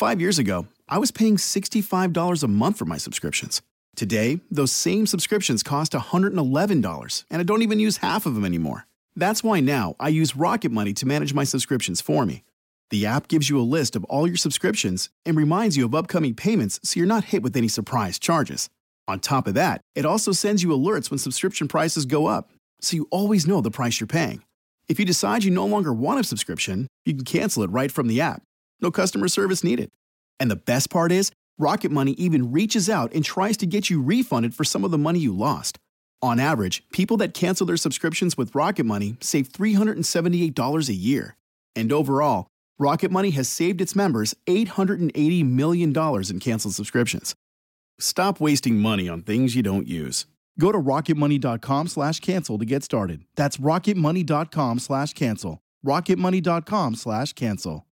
5 years ago, I was paying $65 a month for my subscriptions. Today, those same subscriptions cost $111, and I don't even use half of them anymore. That's why now I use Rocket Money to manage my subscriptions for me. The app gives you a list of all your subscriptions and reminds you of upcoming payments so you're not hit with any surprise charges. On top of that, it also sends you alerts when subscription prices go up, so you always know the price you're paying. If you decide you no longer want a subscription, you can cancel it right from the app. No customer service needed. And the best part is, Rocket Money even reaches out and tries to get you refunded for some of the money you lost. On average, people that cancel their subscriptions with Rocket Money save $378 a year. And overall, Rocket Money has saved its members $880 million in canceled subscriptions. Stop wasting money on things you don't use. Go to rocketmoney.com/cancel to get started. That's rocketmoney.com/cancel. rocketmoney.com/cancel.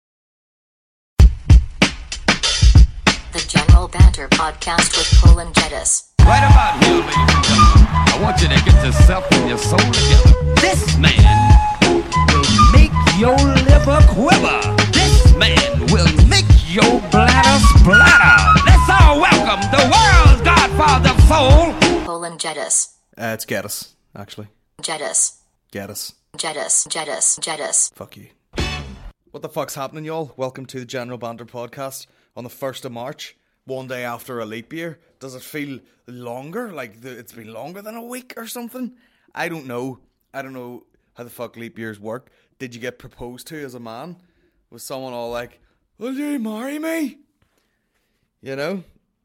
The General Banter Podcast with Cole and Jettis. Right about here, ladies and gentlemen, I want you to get yourself and your soul together. This man will make your liver quiver. This man will make your bladder splatter. Let's all welcome the world's godfather of soul, Cole and Jettis. It's Geddes, actually. Jettis. Geddes. Jettis. Fuck you. What the fuck's happening, y'all? Welcome to the General Banter Podcast on the 1st of March, one day after a leap year. Does it feel longer? Like it's been longer than a week or something? I don't know. I don't know how the fuck leap years work. Did you get proposed to as a man? Was someone all like, will you marry me? You know?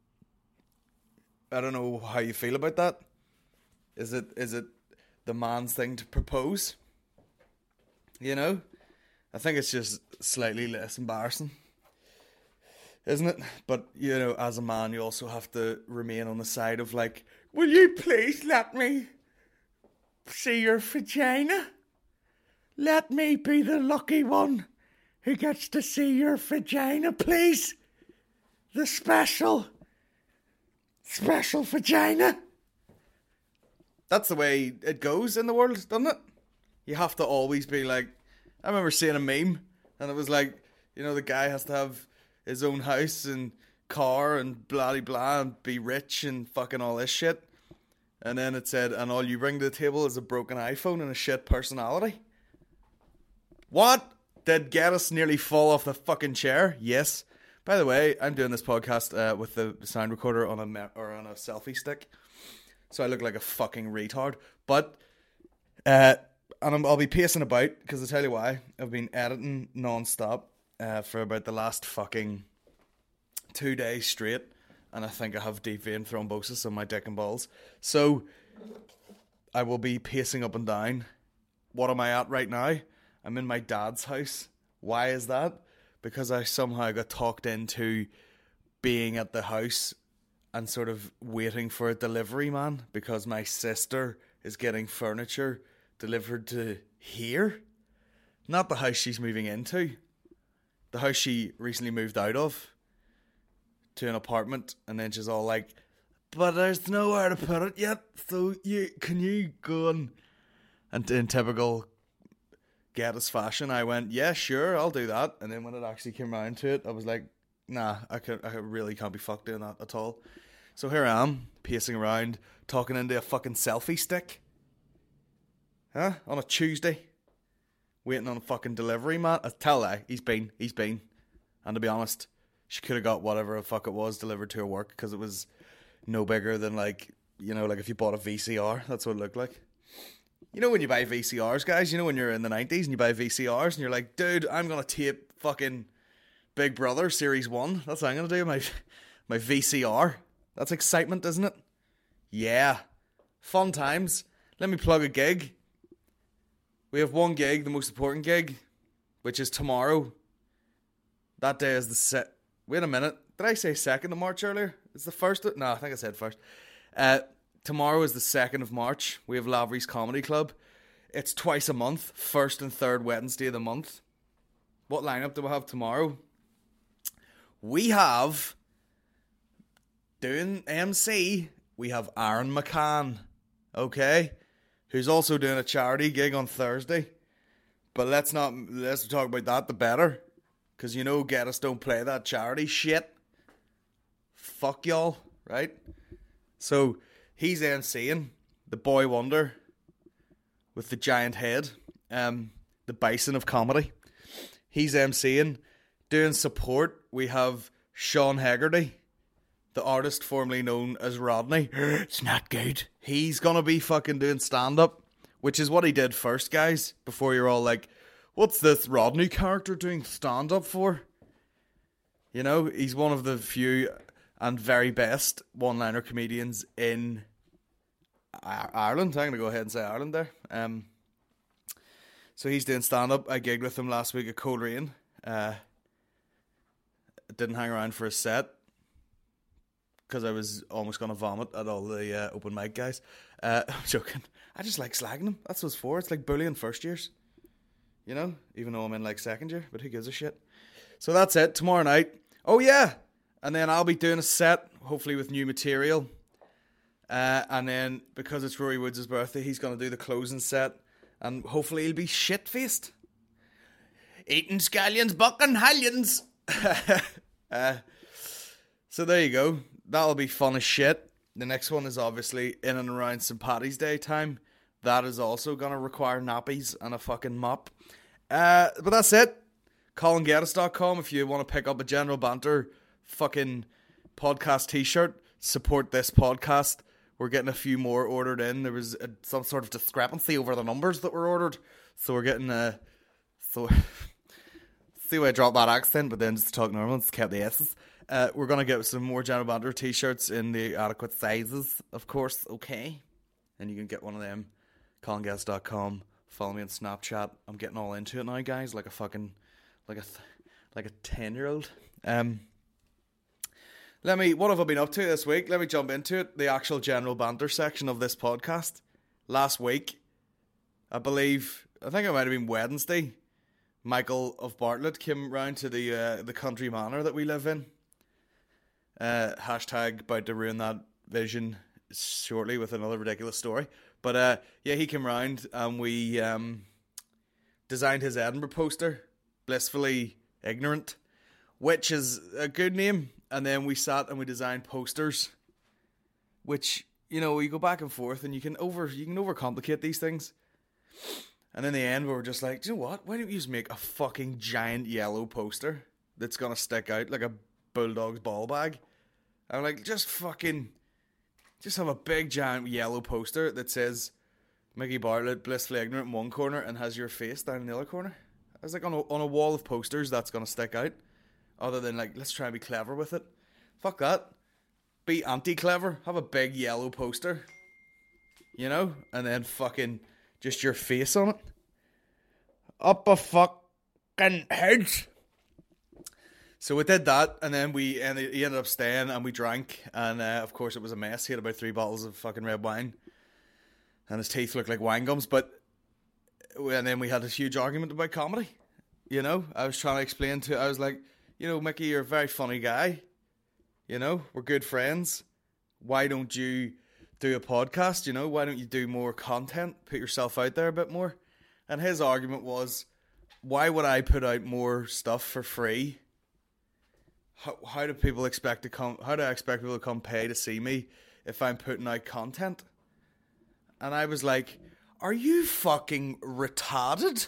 I don't know how you feel about that. Is it the man's thing to propose? You know? I think it's just slightly less embarrassing, isn't it? But, you know, as a man, you also have to remain on the side of like, will you please let me see your vagina? Let me be the lucky one who gets to see your vagina, please. The special vagina. That's the way it goes in the world, doesn't it? You have to always be like, I remember seeing a meme, and it was like, you know, the guy has to have his own house and car and blah blah and be rich and fucking all this shit. And then it said, and all you bring to the table is a broken iPhone and a shit personality. What? Did Geddes nearly fall off the fucking chair? Yes. By the way, I'm doing this podcast with the sound recorder on a selfie stick, so I look like a fucking retard. But I'll be pacing about, because I'll tell you why. I've been editing non-stop for about the last fucking 2 days straight, and I think I have deep vein thrombosis on my dick and balls. So I will be pacing up and down. What am I at right now? I'm in my dad's house. Why is that? Because I somehow got talked into being at the house and sort of waiting for a delivery man, because my sister is getting furniture delivered to here. Not the house she's moving into. The house she recently moved out of to an apartment, and then she's all like, but there's nowhere to put it yet, so can you go and in typical Geddes fashion, I went, yeah, sure, I'll do that. And then when it actually came around to it, I was like, nah, I really can't be fucked doing that at all. So here I am, pacing around, talking into a fucking selfie stick. Huh? On a Tuesday. Waiting on a fucking delivery man. I tell you, he's been. And to be honest, she could have got whatever the fuck it was delivered to her work, because it was no bigger than, like, you know, like if you bought a VCR, that's what it looked like. You know when you buy VCRs, guys, you know when you're in the 90s and you buy VCRs and you're like, dude, I'm going to tape fucking Big Brother Series 1. That's what I'm going to do, my VCR. That's excitement, isn't it? Yeah. Fun times. Let me plug a gig. We have one gig, the most important gig, which is tomorrow. That day is the Wait a minute. Did I say 2nd of March earlier? It's the 1st? No, I think I said 1st. Tomorrow is the 2nd of March. We have Lavery's Comedy Club. It's twice a month, 1st and 3rd Wednesday of the month. What lineup do we have tomorrow? We have, doing MC, we have Aaron McCann, okay? Who's also doing a charity gig on Thursday. But let's talk about that, the better. Because you know Get Us don't play that charity shit. Fuck y'all, right? So he's MCing the boy wonder with the giant head, the bison of comedy. He's MCing. Doing support, we have Sean Hegarty, the artist formerly known as Rodney. It's not good. He's gonna be fucking doing stand-up, which is what he did first, guys, before you're all like, what's this Rodney character doing stand-up for? You know, he's one of the few and very best one-liner comedians in Ireland. I'm gonna go ahead and say Ireland there. So he's doing stand-up. I gigged with him last week at Coleraine. Didn't hang around for a set because I was almost going to vomit at all the open mic guys. I'm joking. I just like slagging them. That's what it's for. It's like bullying first years. You know? Even though I'm in like second year. But who gives a shit? So that's it. Tomorrow night. Oh yeah! And then I'll be doing a set, hopefully with new material. And then, because it's Rory Woods' birthday, he's going to do the closing set. And hopefully he'll be shit-faced. Eating scallions, bucking hallions. So there you go. That'll be fun as shit. The next one is obviously in and around St. Paddy's Day time. That is also going to require nappies and a fucking mop. But that's it. ColinGettis.com if you want to pick up a General Banter fucking podcast t-shirt. Support this podcast. We're getting a few more ordered in. There was some sort of discrepancy over the numbers that were ordered. So we're getting see why I dropped that accent, but then just to talk normal, just kept the S's. We're going to get some more General Banter t-shirts in the adequate sizes, of course, okay? And you can get one of them, ColinGettis.com. Follow me on Snapchat. I'm getting all into it now, guys, like a fucking, like a 10-year-old. What have I been up to this week? Let me jump into it. The actual General Banter section of this podcast. Last week, I think it might have been Wednesday, Michael of Bartlett came round to the country manor that we live in. Hashtag about to ruin that vision shortly with another ridiculous story. But yeah, he came round and we designed his Edinburgh poster, Blissfully Ignorant, which is a good name. And then we sat and we designed posters, which, you know, you go back and forth and you can overcomplicate these things. And in the end, we were just like, do you know what? Why don't you just make a fucking giant yellow poster that's going to stick out like a bulldog's ball bag? I'm like, just have a big giant yellow poster that says Mickey Bartlett, Blissfully Ignorant in one corner and has your face down in the other corner. I was like, on a wall of posters, that's going to stick out. Other than like, let's try and be clever with it. Fuck that. Be anti-clever. Have a big yellow poster. You know? And then fucking just your face on it. Up a fucking head. So we did that, and then he ended up staying, and we drank, and of course it was a mess. He had about 3 bottles of fucking red wine, and his teeth looked like wine gums. And then we had this huge argument about comedy. You know, I was trying to explain I was like, you know, Mickey, you're a very funny guy. You know, we're good friends. Why don't you do a podcast? You know, why don't you do more content? Put yourself out there a bit more. And his argument was, why would I put out more stuff for free? How do people expect to come? How do I expect people to come pay to see me if I'm putting out content? And I was like, are you fucking retarded?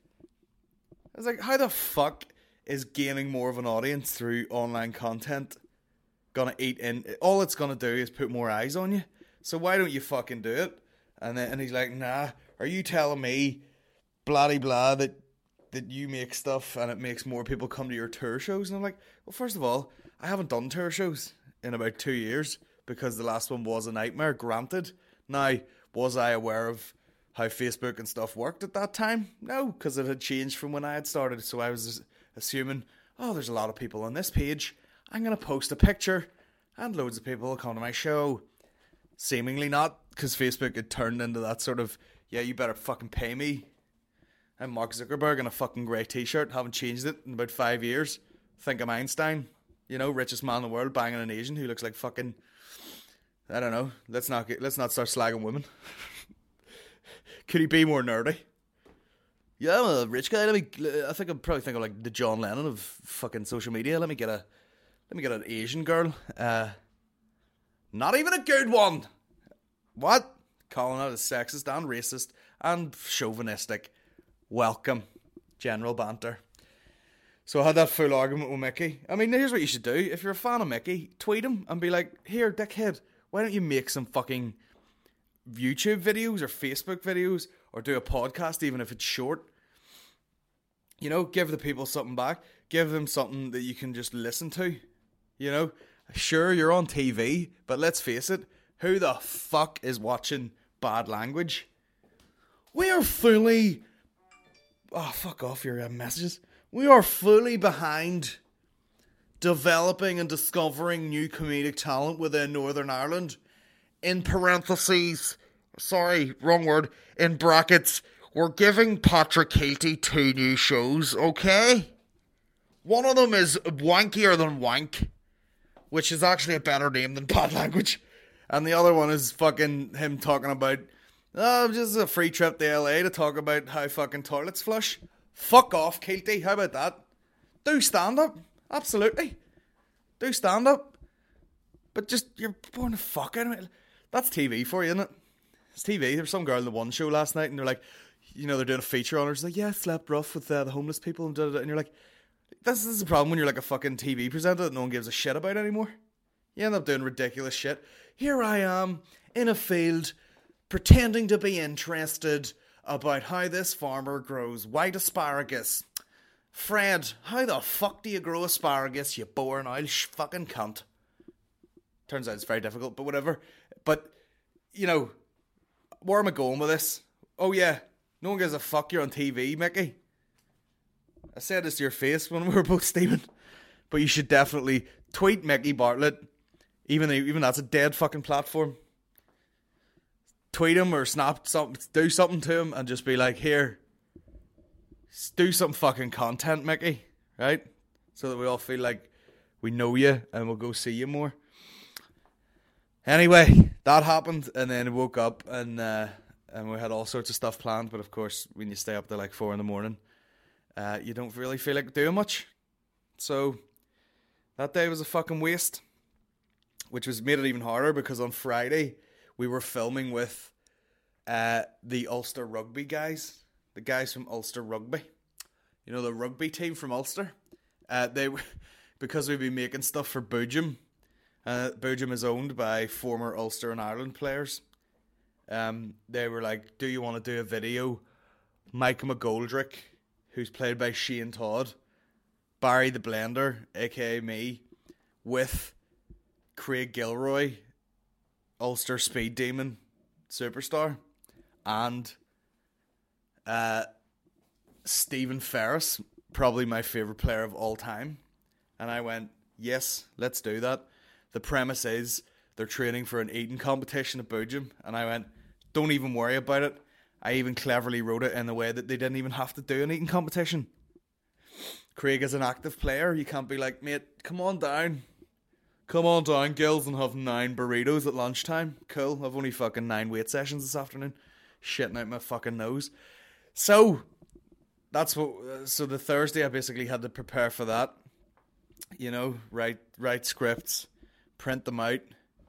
I was like, how the fuck is gaining more of an audience through online content gonna eat in? All it's gonna do is put more eyes on you. So why don't you fucking do it? And he's like, nah, are you telling me, blah blah, that you make stuff and it makes more people come to your tour shows? And I'm like, well, first of all, I haven't done tour shows in about 2 years because the last one was a nightmare, granted. Now, was I aware of how Facebook and stuff worked at that time? No, because it had changed from when I had started. So I was assuming, oh, there's a lot of people on this page. I'm going to post a picture and loads of people will come to my show. Seemingly not, because Facebook had turned into that sort of, yeah, you better fucking pay me. I'm Mark Zuckerberg in a fucking grey t-shirt. Haven't changed it in about 5 years. Think I'm Einstein. You know, richest man in the world, banging an Asian who looks like fucking, I don't know. Let's not start slagging women. Could he be more nerdy? yeah, I'm a rich guy. I think I'm probably thinking like the John Lennon of fucking social media. Let me get an Asian girl. Not even a good one. What? Calling out as sexist and racist and chauvinistic. Welcome, general banter. So I had that full argument with Mickey. I mean, here's what you should do. If you're a fan of Mickey, tweet him and be like, here, dickhead, why don't you make some fucking YouTube videos or Facebook videos or do a podcast, even if it's short. You know, give the people something back. Give them something that you can just listen to. You know, sure, you're on TV, but let's face it, who the fuck is watching bad language? We are fully... Oh, fuck off your messages. We are fully behind developing and discovering new comedic talent within Northern Ireland. In parentheses, sorry, wrong word, in brackets, we're giving Patrick Keelty 2 new shows, okay? One of them is Wankier Than Wank, which is actually a better name than Bad Language. And the other one is fucking him talking about, just a free trip to LA to talk about how fucking toilets flush. Fuck off, Keelty. How about that? Do stand-up. Absolutely. Do stand-up. But just, you're boring the fuck out of it. That's TV for you, isn't it? It's TV. There was some girl in the One show last night, and they're like, you know, they're doing a feature on her. She's like, yeah, I slept rough with the homeless people, and da-da-da. And you're like, this is the problem when you're like a fucking TV presenter that no one gives a shit about anymore. You end up doing ridiculous shit. Here I am, in a field, pretending to be interested about how this farmer grows white asparagus. Fred, how the fuck do you grow asparagus, you boring oil fucking cunt? Turns out it's very difficult, but whatever. But, you know, where am I going with this? Oh yeah, no one gives a fuck, you're on TV, Mickey. I said this to your face when we were both steaming. But you should definitely tweet Mickey Bartlett, even that's a dead fucking platform. Tweet him or snap something, do something to him and just be like, here, do some fucking content, Mickey, right? So that we all feel like we know you and we'll go see you more. Anyway, that happened, and then I woke up and we had all sorts of stuff planned, but of course, when you stay up till like 4 a.m, you don't really feel like doing much. So, that day was a fucking waste, which made it even harder because on Friday, we were filming with the Ulster Rugby guys. The guys from Ulster Rugby. You know, the rugby team from Ulster. Because we've been making stuff for Boojum. Boojum is owned by former Ulster and Ireland players. They were like, do you want to do a video? Mike McGoldrick, who's played by Shane Todd. Barry the Blender, aka me. With Craig Gilroy, Ulster Speed Demon superstar, and Stephen Ferris, probably my favourite player of all time. And I went, yes, let's do that. The premise is they're training for an eating competition at Boojum, and I went, don't even worry about it. I even cleverly wrote it in a way that they didn't even have to do an eating competition. Craig is an active player. You can't be like, mate, come on down, girls, and have 9 burritos at lunchtime. Cool, I've only fucking 9 weight sessions this afternoon. Shitting out my fucking nose. So, that's what... So the Thursday I basically had to prepare for that. You know, write scripts, print them out.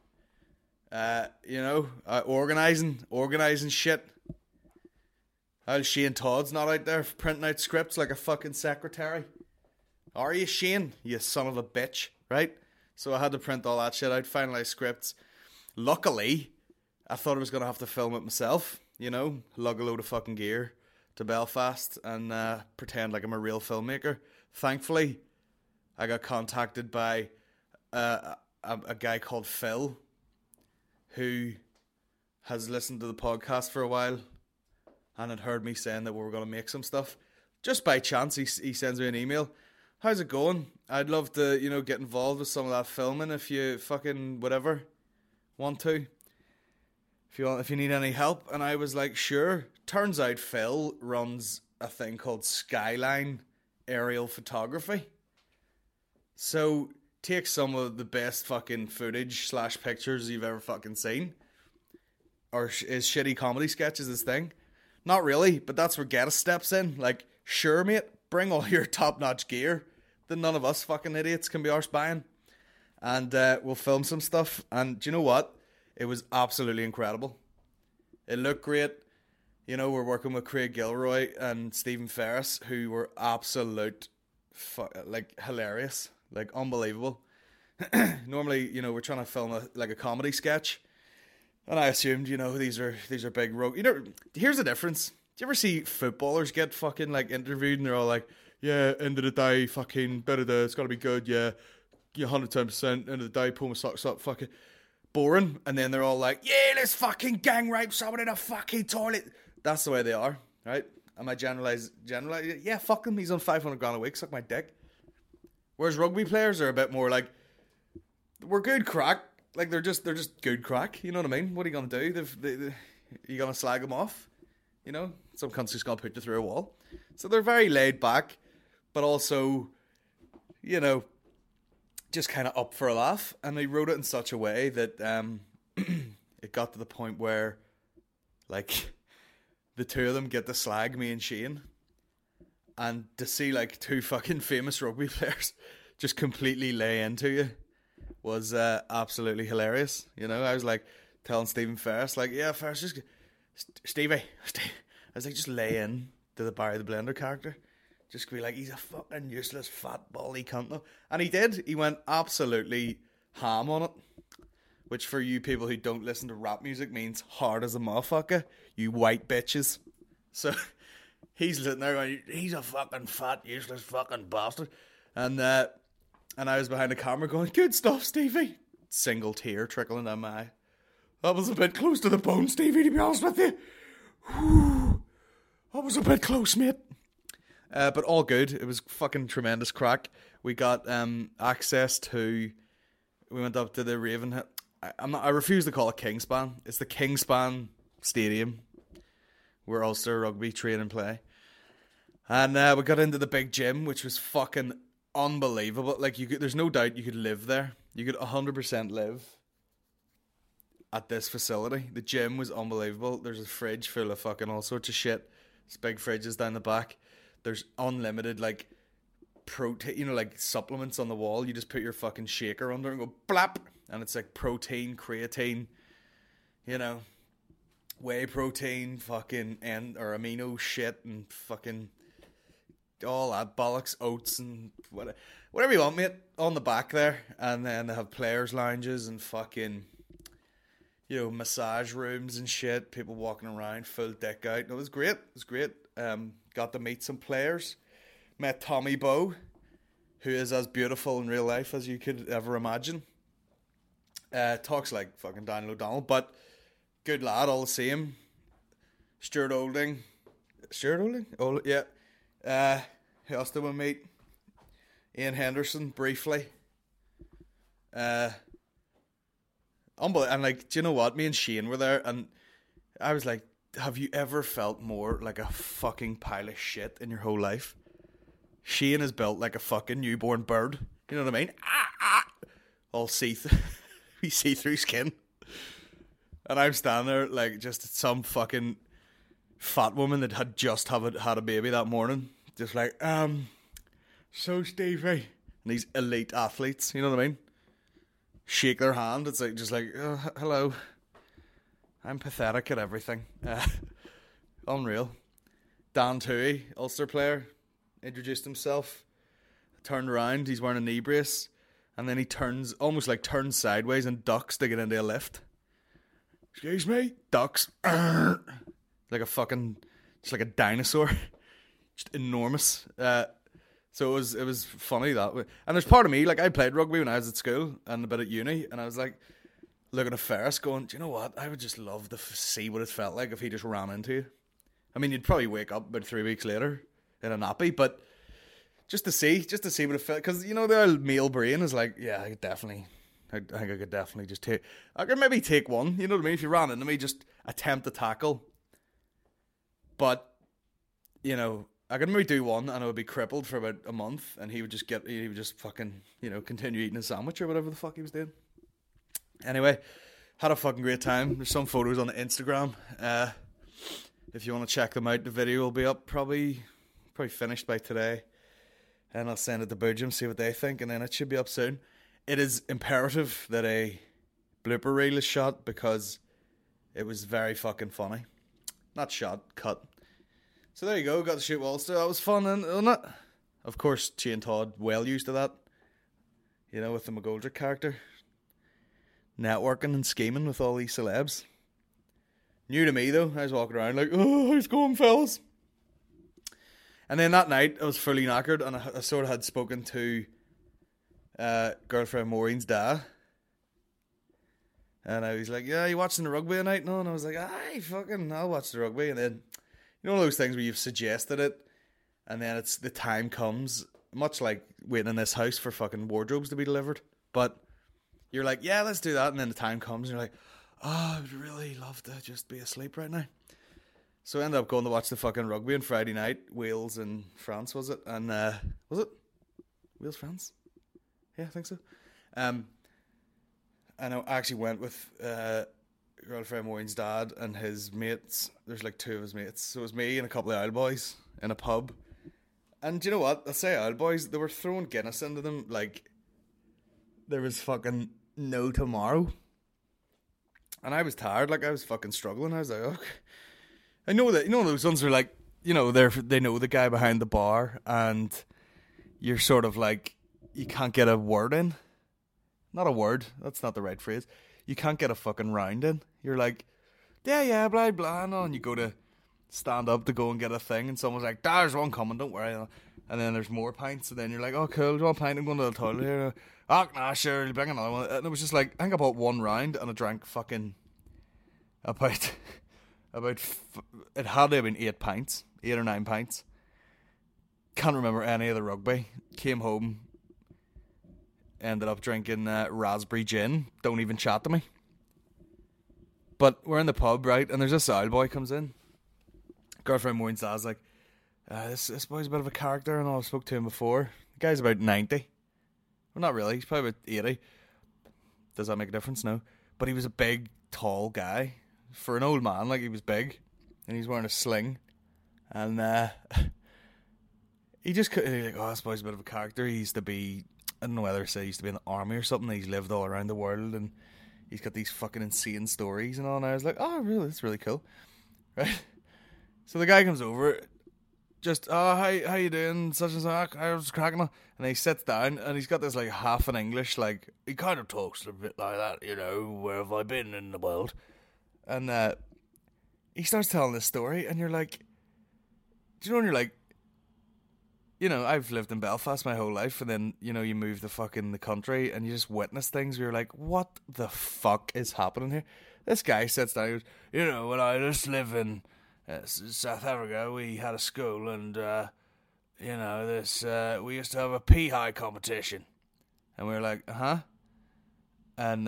Organising shit. Shane Todd's not out there printing out scripts like a fucking secretary. Are you, Shane? You son of a bitch, right? So I had to print all that shit out, finalise scripts. Luckily, I thought I was going to have to film it myself, you know, lug a load of fucking gear to Belfast and pretend like I'm a real filmmaker. Thankfully, I got contacted by a guy called Phil, who has listened to the podcast for a while and had heard me saying that we were going to make some stuff. Just by chance, he sends me an email. How's it going? I'd love to, you know, get involved with some of that filming if you fucking whatever want to. If you need any help. And I was like, sure. Turns out Phil runs a thing called Skyline Aerial Photography. So take some of the best fucking footage / pictures you've ever fucking seen. Or is shitty comedy sketches his thing. Not really, but that's where Geddes steps in. Like, sure, mate, bring all your top-notch gear that none of us fucking idiots can be arsed buying. And we'll film some stuff. And do you know what? It was absolutely incredible. It looked great. You know, we're working with Craig Gilroy and Stephen Ferris, who were absolute, hilarious. Like, unbelievable. Normally, you know, we're trying to film a comedy sketch. And I assumed, you know, these are big rogue. You know, here's the difference. Do you ever see footballers get fucking, like, interviewed and they're all like, yeah, end of the day, fucking, it's gotta be good, yeah, 110%, end of the day, pull my socks up, fucking boring. And then they're all like, yeah, let's fucking gang rape someone in a fucking toilet. That's the way they are, right? Am I generalize? Yeah, fuck him, he's on 500 grand a week, suck my dick. Whereas rugby players are a bit more like, we're good crack. Like, they're just good crack, you know what I mean? What are you going to do? You going to slag them off? You know? Some cunt's just going to put you through a wall. So they're very laid back, but also, you know, just kind of up for a laugh. And they wrote it in such a way that it got to the point where, like, the two of them get to slag me and Shane. And to see, like, two fucking famous rugby players just completely lay into you was absolutely hilarious. You know, I was like telling Stephen Ferris, like, yeah, Ferris, just Stevie. I was like, just lay in to the Barry the Blender character. Just be like, he's a fucking useless fat baldy cunt though. And he did. He went absolutely ham on it. Which for you people who don't listen to rap music means hard as a motherfucker. You white bitches. So he's sitting there going, he's a fucking fat, useless fucking bastard. And I was behind the camera going, good stuff, Stevie. Single tear trickling down my eye. That was a bit close to the bone, Stevie, to be honest with you. Whew. That was a bit close, mate. But all good. It was fucking tremendous crack. We got access to... We went up to the Raven... I refuse to call it Kingspan. It's the Kingspan Stadium where Ulster Rugby train and play. And we got into the big gym, which was fucking unbelievable. Like, there's no doubt you could live there. You could 100% live at this facility. The gym was unbelievable. There's a fridge full of fucking all sorts of shit. There's big fridges down the back. There's unlimited, like, protein, you know, like supplements on the wall. You just put your fucking shaker under and go blap, and it's like protein, creatine, you know, whey protein, fucking or amino shit, and fucking all that bollocks, oats and whatever you want, mate, on the back there. And then they have players lounges and fucking, you know, massage rooms and shit, people walking around full deck out. It was great. Got to meet some players. Met Tommy Bowe, who is as beautiful in real life as you could ever imagine. Talks like fucking Daniel O'Donnell, but good lad all the same. Stuart Olding? Oh, yeah. Who else did we meet? Ian Henderson, briefly. Unbelievable. And, like, do you know what? Me and Shane were there, and I was like, have you ever felt more like a fucking pile of shit in your whole life? Shane is built like a fucking newborn bird. You know what I mean? All see-through skin. And I'm standing there like just some fucking fat woman that had just had a baby that morning. Just like, so Stevie. And these elite athletes, you know what I mean? Shake their hand. It's like, just like, oh, hello. I'm pathetic at everything. Unreal. Dan Toohey, Ulster player, introduced himself, turned around, he's wearing a knee brace, and then he turns sideways and ducks to get into a lift. Excuse me? Ducks. Like a fucking, just like a dinosaur. Just enormous. So it was funny that way. And there's part of me, like, I played rugby when I was at school and a bit at uni, and I was like, looking at Ferris going, do you know what? I would just love to see what it felt like if he just ran into you. I mean, you'd probably wake up about 3 weeks later in a nappy, but just to see what it felt, because, you know, the old male brain is like, yeah, I think I could definitely just I could maybe take one, you know what I mean? If you ran into me, just attempt to tackle. But, you know, I could maybe do one and I would be crippled for about a month, and he would just fucking, you know, continue eating a sandwich or whatever the fuck he was doing. Anyway, had a fucking great time. There's some photos on the Instagram. If you want to check them out, the video will be up probably finished by today. And I'll send it to Boojum, see what they think, and then it should be up soon. It is imperative that a blooper reel is shot because it was very fucking funny. Not shot, cut. So there you go, got to shoot Walster. That was fun, wasn't it? Of course, Shane Todd, well used to that. You know, with the McGoldrick character. Networking and scheming with all these celebs. New to me, though. I was walking around like, oh, how's it going, fellas? And then that night, I was fully knackered, and I sort of had spoken to girlfriend Maureen's dad. And I was like, yeah, you watching the rugby tonight? No, and I was like, aye, fucking, I'll watch the rugby. And then, you know, one of those things where you've suggested it, and then it's the time comes, much like waiting in this house for fucking wardrobes to be delivered. But you're like, yeah, let's do that. And then the time comes, and you're like, oh, I would really love to just be asleep right now. So I ended up going to watch the fucking rugby on Friday night. Wales and France, was it? And, was it? Wales, France? Yeah, I think so. And I actually went with girlfriend Maureen's dad and his mates. There's like two of his mates. So it was me and a couple of Isle boys in a pub. And do you know what? I say Isle boys, they were throwing Guinness into them like there was fucking no tomorrow. And I was tired, like I was fucking struggling. I was like, okay. I know that, you know, those ones are like, you know, they know the guy behind the bar, and you're sort of like, you can't get a word in. Not a word, that's not the right phrase. You can't get a fucking round in. You're like, yeah, blah, blah, no, and you go to stand up to go and get a thing, and someone's like, there's one coming, don't worry. And then there's more pints, and then you're like, oh, cool, do you want a pint? I'm going to the toilet here. Oh, nah, sure, you'll bring another one. And it was just like, I think I bought one round, and I drank fucking about it had to have been 8 or 9 pints. Can't remember any of the rugby. Came home, ended up drinking raspberry gin. Don't even chat to me. But we're in the pub, right? And there's this Isle boy comes in. Girlfriend Maureen's dad's like, this boy's a bit of a character, and I've spoke to him before. The guy's about 90. Well, not really. He's probably about 80. Does that make a difference? No. But he was a big, tall guy. For an old man, like, he was big, and he's wearing a sling, and he just couldn't, he's like, oh, this boy's a bit of a character. He used to be, I don't know whether he used to be in the army or something. He's lived all around the world, and he's got these fucking insane stories and all, and I was like, oh, really, that's really cool, right? So the guy comes over, just, oh, hi, how you doing, such and such, I was cracking on, and he sits down, and he's got this, like, half in English, like, he kind of talks a bit like that, you know, where have I been in the world? And he starts telling this story, and you're like, do you know when you're like, you know, I've lived in Belfast my whole life, and then, you know, you move to fucking the country, and you just witness things where you're like, what the fuck is happening here? This guy sits down and goes, you know, when I just live in South Africa, we had a school, and, you know, we used to have a pee-high competition. And we were like, uh-huh. And,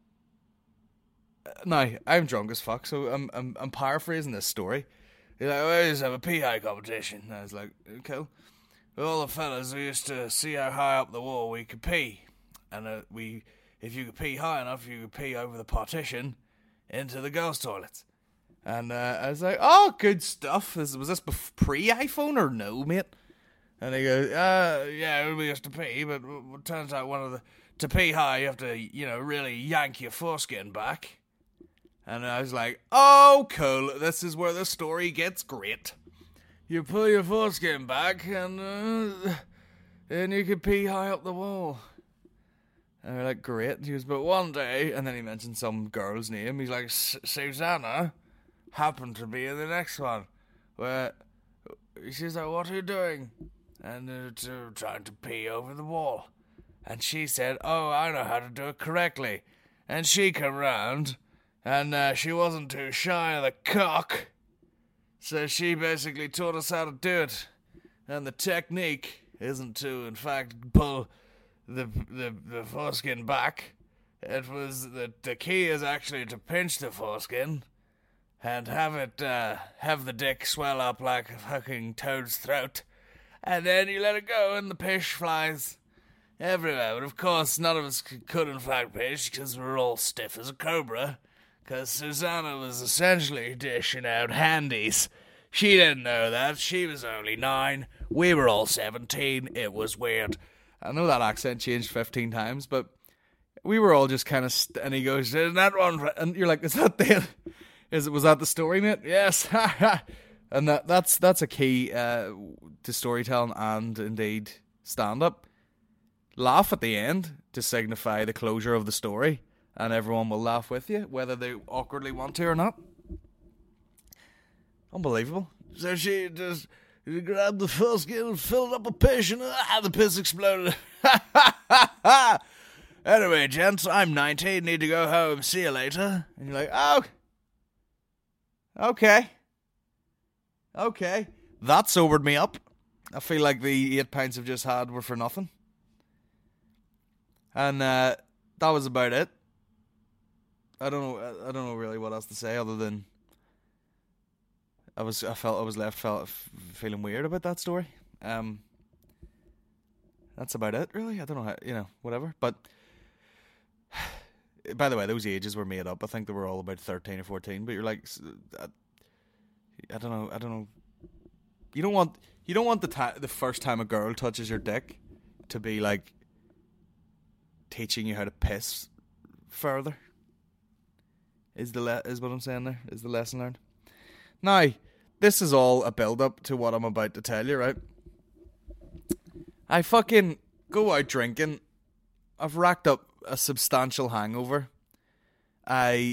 now, I'm drunk as fuck, so I'm paraphrasing this story. He's like, oh, I used to have a pee-high competition. And I was like, cool. With all the fellas, we used to see how high up the wall we could pee. And if you could pee high enough, you could pee over the partition into the girls' toilets. And I was like, oh, good stuff. Was this pre-iPhone or no, mate? And he goes, yeah, we used to pee, but it turns out to pee high, you have to, you know, really yank your foreskin back. And I was like, oh, cool, this is where the story gets great. You pull your foreskin back, and you can pee high up the wall. And we're like, great. And he goes, but one day, and then he mentioned some girl's name. He's like, Susanna happened to be in the next one. Where she's like, what are you doing? And trying to pee over the wall. And she said, oh, I know how to do it correctly. And she came round, and she wasn't too shy of the cock. So she basically taught us how to do it. And the technique isn't to, in fact, pull the foreskin back. It was the key is actually to pinch the foreskin and have the dick swell up like a fucking toad's throat. And then you let it go and the pish flies everywhere. But of course, none of us could in fact pish because we're all stiff as a cobra. because Susanna was essentially dishing out handies. She didn't know that. She was only 9. We were all 17. It was weird. I know that accent changed 15 times, but we were all just kind of... and he goes, isn't that one? And you're like, is that the... was that the story, mate? Yes. And that's a key to storytelling and, indeed, stand-up. Laugh at the end to signify the closure of the story, and everyone will laugh with you, whether they awkwardly want to or not. Unbelievable. So she just grabbed the foreskin and filled up a piss, and the piss exploded. Anyway, gents, I'm 19, need to go home. See you later. And you're like, oh, okay. That sobered me up. I feel like the 8 pints I've just had were for nothing. And that was about it. I don't know really what else to say other than I was left feeling weird about that story. That's about it, really. I don't know how, whatever. But by the way, those ages were made up. I think they were all about 13 or 14. But you're like, I don't know. You don't want the first time a girl touches your dick to be like teaching you how to piss further. Is what I'm saying there? Is the lesson learned? Now, this is all a build-up to what I'm about to tell you, right? I fucking go out drinking. I've racked up a substantial hangover. I've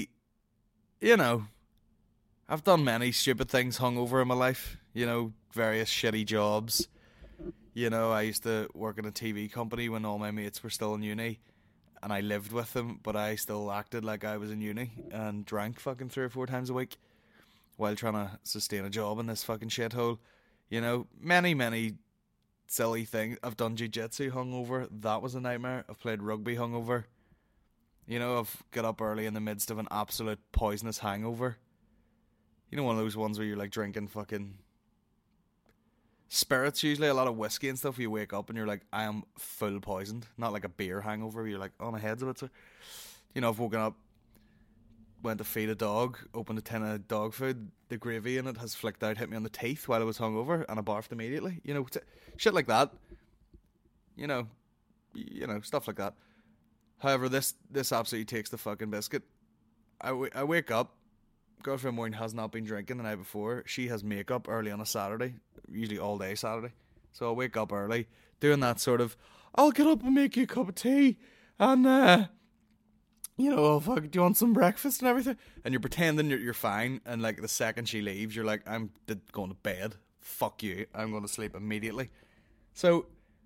done many stupid things hungover in my life. Various shitty jobs. I used to work in a TV company when all my mates were still in uni. And I lived with them, but I still acted like I was in uni and drank fucking 3 or 4 times a week while trying to sustain a job in this fucking shithole. Many silly things. I've done jiu-jitsu hungover. That was a nightmare. I've played rugby hungover. I've got up early in the midst of an absolute poisonous hangover. One of those ones where you're like drinking fucking spirits, usually a lot of whiskey and stuff. You wake up and you're like, I am full poisoned. Not like a beer hangover. You're like, oh, my head's a bit sore. I've woken up, went to feed a dog, opened a tin of dog food. The gravy in it has flicked out, hit me on the teeth while I was hungover, and I barfed immediately. Shit like that. Stuff like that. However, this absolutely takes the fucking biscuit. I wake up. Girlfriend Maureen has not been drinking the night before. She has makeup early on a Saturday, usually all day Saturday. So I wake up early, doing that sort of, I'll get up and make you a cup of tea, and oh fuck, do you want some breakfast and everything? And you're pretending you're fine, and like the second she leaves, you're like, I'm going to bed. Fuck you, I'm going to sleep immediately. So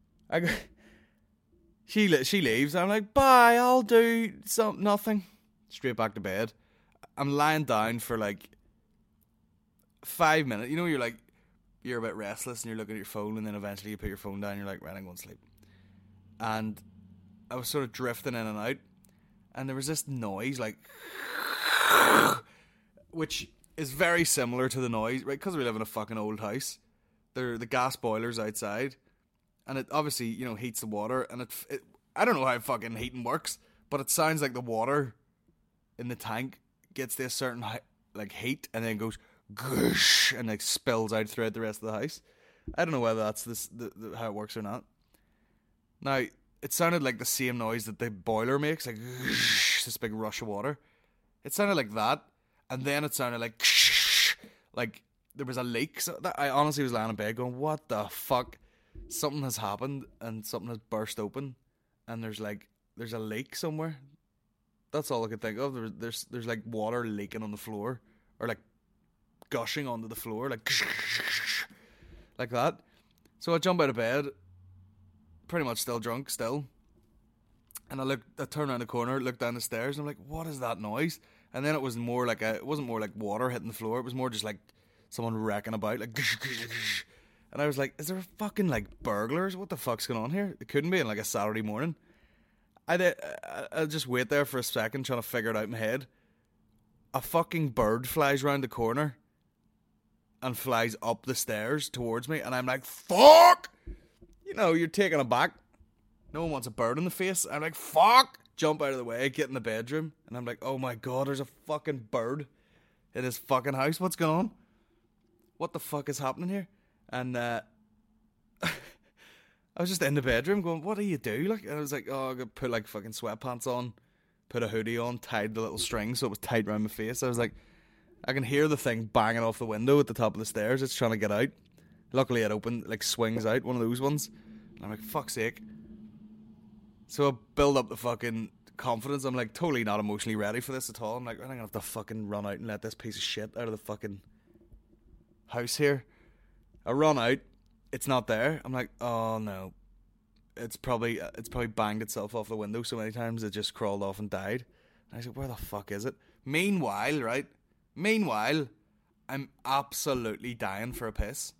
she leaves. I'm like, bye. I'll do nothing. Straight back to bed. I'm lying down for like 5 minutes. You're a bit restless and you're looking at your phone, and then eventually you put your phone down and you're like, right, I'm going to sleep. And I was sort of drifting in and out, and there was this noise like which is very similar to the noise, right? Because we live in a fucking old house. The gas boiler's outside, and it obviously, heats the water, and it I don't know how fucking heating works, but it sounds like the water in the tank gets this certain heat, and then goes goosh and spills out throughout the rest of the house. I don't know whether that's how it works or not. Now, it sounded like the same noise that the boiler makes, like goosh, this big rush of water. It sounded like that, and then it sounded like goosh, like there was a leak. So I honestly was lying in bed going, what the fuck? Something has happened, and something has burst open, and there's a leak somewhere. That's all I could think of. There's like water leaking on the floor, or like gushing onto the floor, like that. So I jump out of bed, pretty much still drunk, and I turn around the corner, look down the stairs, and I'm like, what is that noise? And then it wasn't more like water hitting the floor. It was more just like someone wrecking about, like. And I was like, is there a fucking burglars? What the fuck's going on here? It couldn't be in a Saturday morning. I'll just wait there for a second, trying to figure it out in my head. A fucking bird flies round the corner and flies up the stairs towards me, and I'm like, fuck! You're taken aback. No one wants a bird in the face. I'm like, fuck! jump out of the way, get in the bedroom, and I'm like, oh my God, there's a fucking bird in his fucking house. What's going on? What the fuck is happening here? And I was just in the bedroom going, what do you do? Like, and I was like, oh, I could put like fucking sweatpants on, put a hoodie on, tied the little string so it was tight around my face. I was like, I can hear the thing banging off the window at the top of the stairs. It's trying to get out. Luckily it opened, like swings out, one of those ones. And I'm like, fuck's sake. So I build up the fucking confidence. I'm like totally not emotionally ready for this at all. I'm like, I'm gonna have to fucking run out and let this piece of shit out of the fucking house here. I run out, it's not there. I'm like, oh no. It's probably banged itself off the window so many times it just crawled off and died. And I said, where the fuck is it? Meanwhile, I'm absolutely dying for a piss.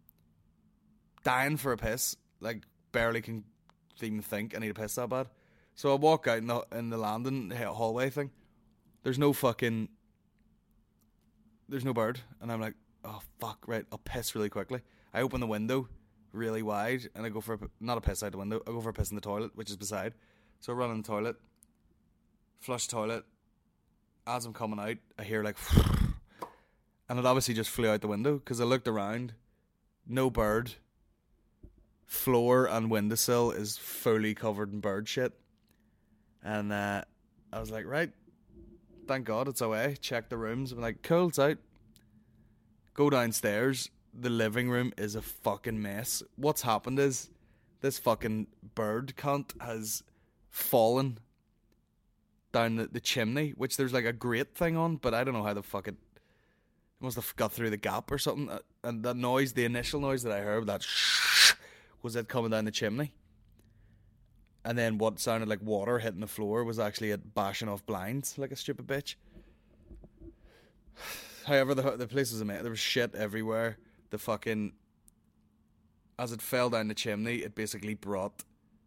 Like barely can even think I need a piss that bad. So I walk out in the landing hallway thing. There's no bird. And I'm like, oh fuck, right, I'll piss really quickly. I open the window really wide and I go for not a piss out the window, I go for a piss in the toilet, which is beside. So I run in the toilet, flush toilet. As I'm coming out, I hear like and it obviously just flew out the window because I looked around, no bird. Floor and windowsill is fully covered in bird shit. And I was like, right, thank God it's away. Check the rooms. I'm like, cool, it's out. Go downstairs. The living room is a fucking mess. What's happened is this fucking bird cunt has fallen down the chimney, which there's like a grate thing on, but I don't know how the fuck it must have got through the gap or something. And that noise, the initial noise that I heard, that was it coming down the chimney. And then what sounded like water hitting the floor was actually it bashing off blinds like a stupid bitch. However, the place was amazing. There was shit everywhere. The fucking, as it fell down the chimney, it basically brought,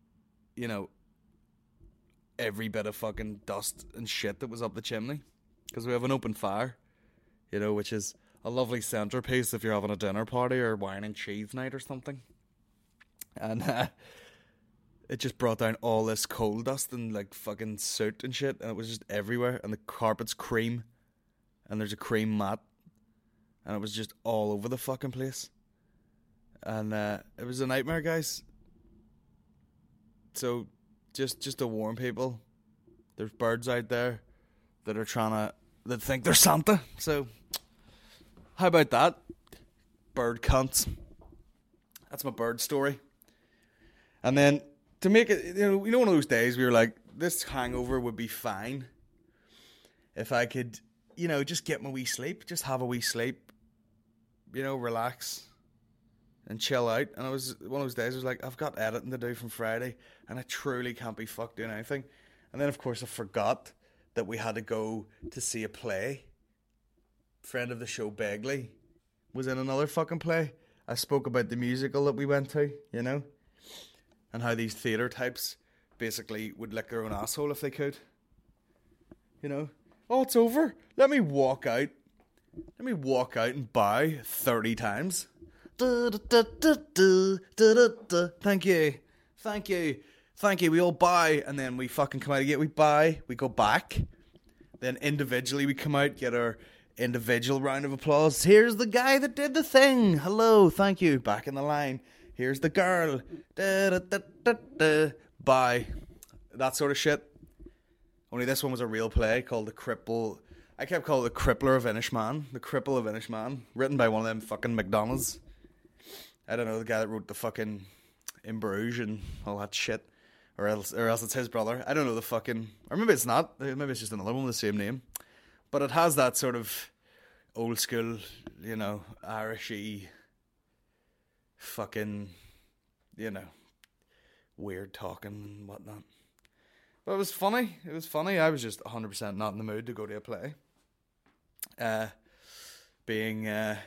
every bit of fucking dust and shit that was up the chimney. Because we have an open fire, which is a lovely centerpiece if you're having a dinner party or wine and cheese night or something. And it just brought down all this coal dust and like fucking soot and shit, and it was just everywhere. And the carpet's cream, and there's a cream mat, and it was just all over the fucking place. And it was a nightmare, guys. So just to warn people, there's birds out there that think they're Santa. So how about that, bird cunts? That's my bird story. And then to make it, one of those days we were like, this hangover would be fine if I could, just get my wee sleep, just have a wee sleep, relax and chill out. And it was one of those days I was like, I've got editing to do from Friday and I truly can't be fucked doing anything. And then of course I forgot that we had to go to see a play. Friend of the show, Begley, was in another fucking play. I spoke about the musical that we went to, and how these theatre types basically would lick their own asshole if they could. Oh, it's over. Let me walk out and bow 30 times. Thank you. We all bow, and then we fucking come out again. We bow, we go back. Then individually we come out, get our individual round of applause. Here's the guy that did the thing. Hello, thank you. Back in the line. Here's the girl. Bye. That sort of shit. Only this one was a real play called The Cripple. I kept calling it The Crippler of Inishmaan. The Cripple of Inishmaan. Written by one of them fucking McDonald's. I don't know, the guy that wrote the fucking In Bruges and all that shit. Or else it's his brother. I don't know the fucking... Or maybe it's not. Maybe it's just another one with the same name. But it has that sort of old school, Irishy... fucking, weird talking and whatnot. But it was funny. I was just 100% not in the mood to go to a play. Being, the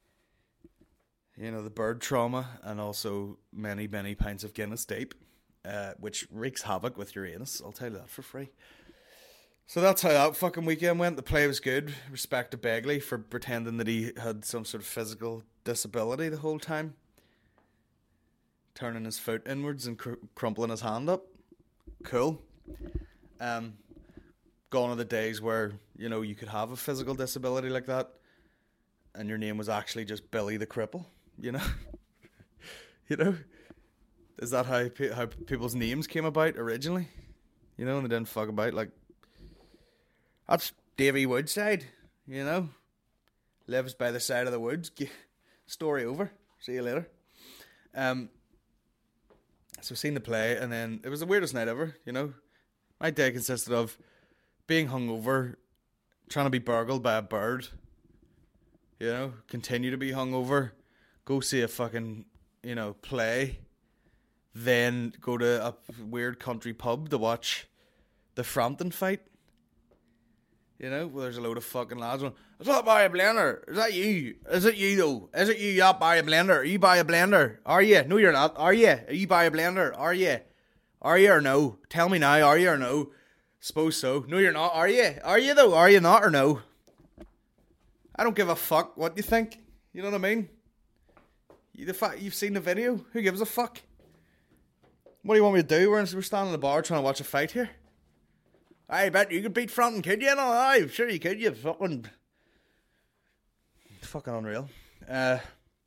bird trauma and also many, many pints of Guinness deep, which wreaks havoc with your anus. I'll tell you that for free. So that's how that fucking weekend went. The play was good. Respect to Begley for pretending that he had some sort of physical disability the whole time. Turning his foot inwards and crumpling his hand up. Cool. Gone are the days where, you know, you could have a physical disability like that and your name was actually just Billy the Cripple, you know? You know? Is that how people's names came about originally? You know, and they didn't fuck about, like, that's Davy Woodside, you know? Lives by the side of the woods. Story over. See you later. So seen the play, and then it was the weirdest night ever, you know? My day consisted of being hungover, trying to be burgled by a bird, you know, continue to be hungover, go see a fucking, you know, play, then go to a weird country pub to watch the Frampton fight, you know, where there's a load of fucking lads going, is that Barry Blender? Is that you? Is it you though? Is it you, yeah, Barry Blender? Are you Barry Blender? Are you? No, you're not. Are you? Are you Barry Blender? Are you? Are you or no? Tell me now, are you or no? Suppose so. No, you're not. Are you? Are you though? Are you not or no? I don't give a fuck what you think. You know what I mean? You've seen the video. Who gives a fuck? What do you want me to do? We're standing in the bar trying to watch a fight here. I bet you could beat Frampton, could you? No, I'm sure you could. You fucking unreal. I've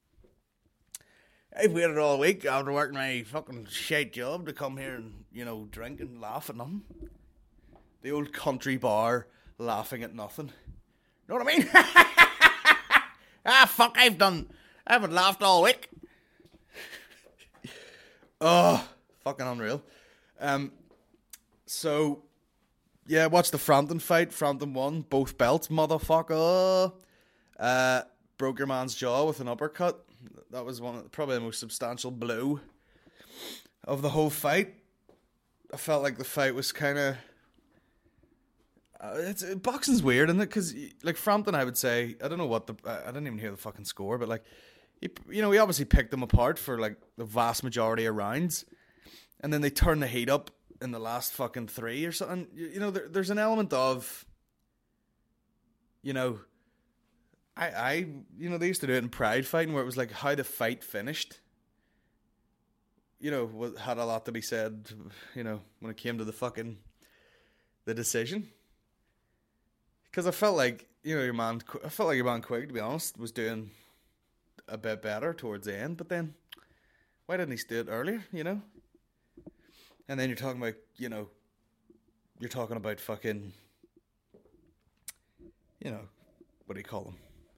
waited all week after working my fucking shite job to come here and, you know, drink and laugh at nothing. The old country bar, laughing at nothing. Know what I mean? Fuck, I haven't laughed all week. Oh, fucking unreal. So, yeah, watch the Frampton fight. Frampton won, both belts, motherfucker. Broke your man's jaw with an uppercut. That was probably the most substantial blow of the whole fight. I felt like the fight was kind of... boxing's weird, isn't it? Because, like, Frampton, I would say, I don't know what I didn't even hear the fucking score, but, like, he obviously picked them apart for, like, the vast majority of rounds, and then they turned the heat up in the last fucking 3 or something. You know, there's an element of, you know, they used to do it in Pride fighting where it was like how the fight finished, you know, had a lot to be said, you know, when it came to the decision. Because I felt like, you know, your man Quigg, to be honest, was doing a bit better towards the end, but then why didn't he do it earlier, you know? And then you're talking about, you know, fucking, you know, what do you call them?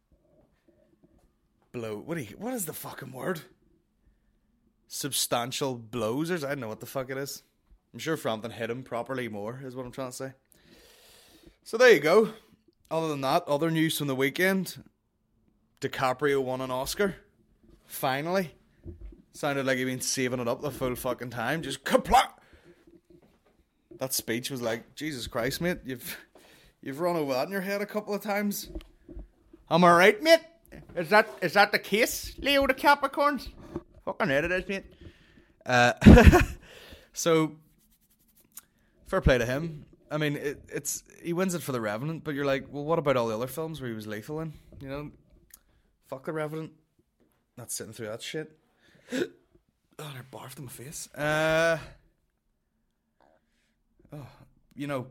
What is the fucking word? Substantial blows, or I don't know what the fuck it is. I'm sure Frampton hit him properly more, is what I'm trying to say. So there you go. Other than that, other news from the weekend. DiCaprio won an Oscar. Finally. Sounded like he'd been saving it up the full fucking time. Just kapla! That speech was like, Jesus Christ, mate. You've run over that in your head a couple of times. Am I right, mate? Is that the case, Leo the Capricorns? Fucking right it is, mate. So, fair play to him. I mean, he wins it for The Revenant, but you're like, well, what about all the other films where he was lethal in? You know, fuck The Revenant. Not sitting through that shit. Oh, they're barfed in my face. You know,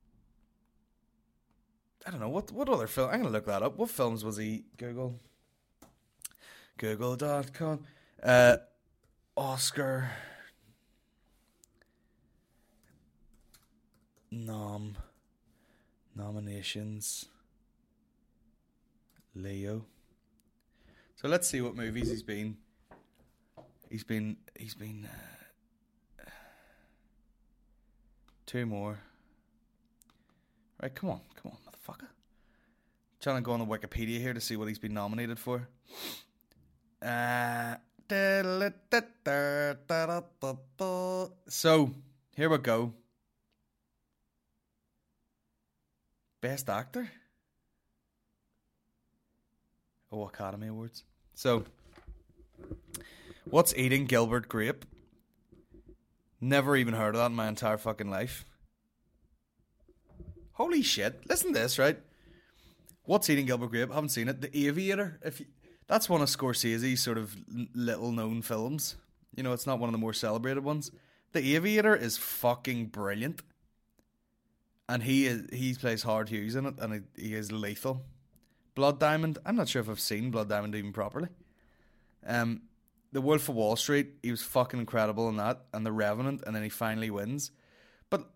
I don't know, what other film? I'm going to look that up. What films was he? Google.com. Oscar. Nominations. Leo. So let's see what movies he's been. He's been 2 more. Right, come on, motherfucker. Trying to go on the Wikipedia here to see what he's been nominated for. So, here we go. Best Actor? Oh, Academy Awards. So, What's Eating Gilbert Grape? Never even heard of that in my entire fucking life. Holy shit. Listen to this, right? What's Eating Gilbert Grape? Haven't seen it. The Aviator. That's one of Scorsese's sort of little known films. You know, it's not one of the more celebrated ones. The Aviator is fucking brilliant. And he plays Howard Hughes in it, and he is lethal. Blood Diamond, I'm not sure if I've seen Blood Diamond even properly. The Wolf of Wall Street, he was fucking incredible in that, and The Revenant, and then he finally wins. But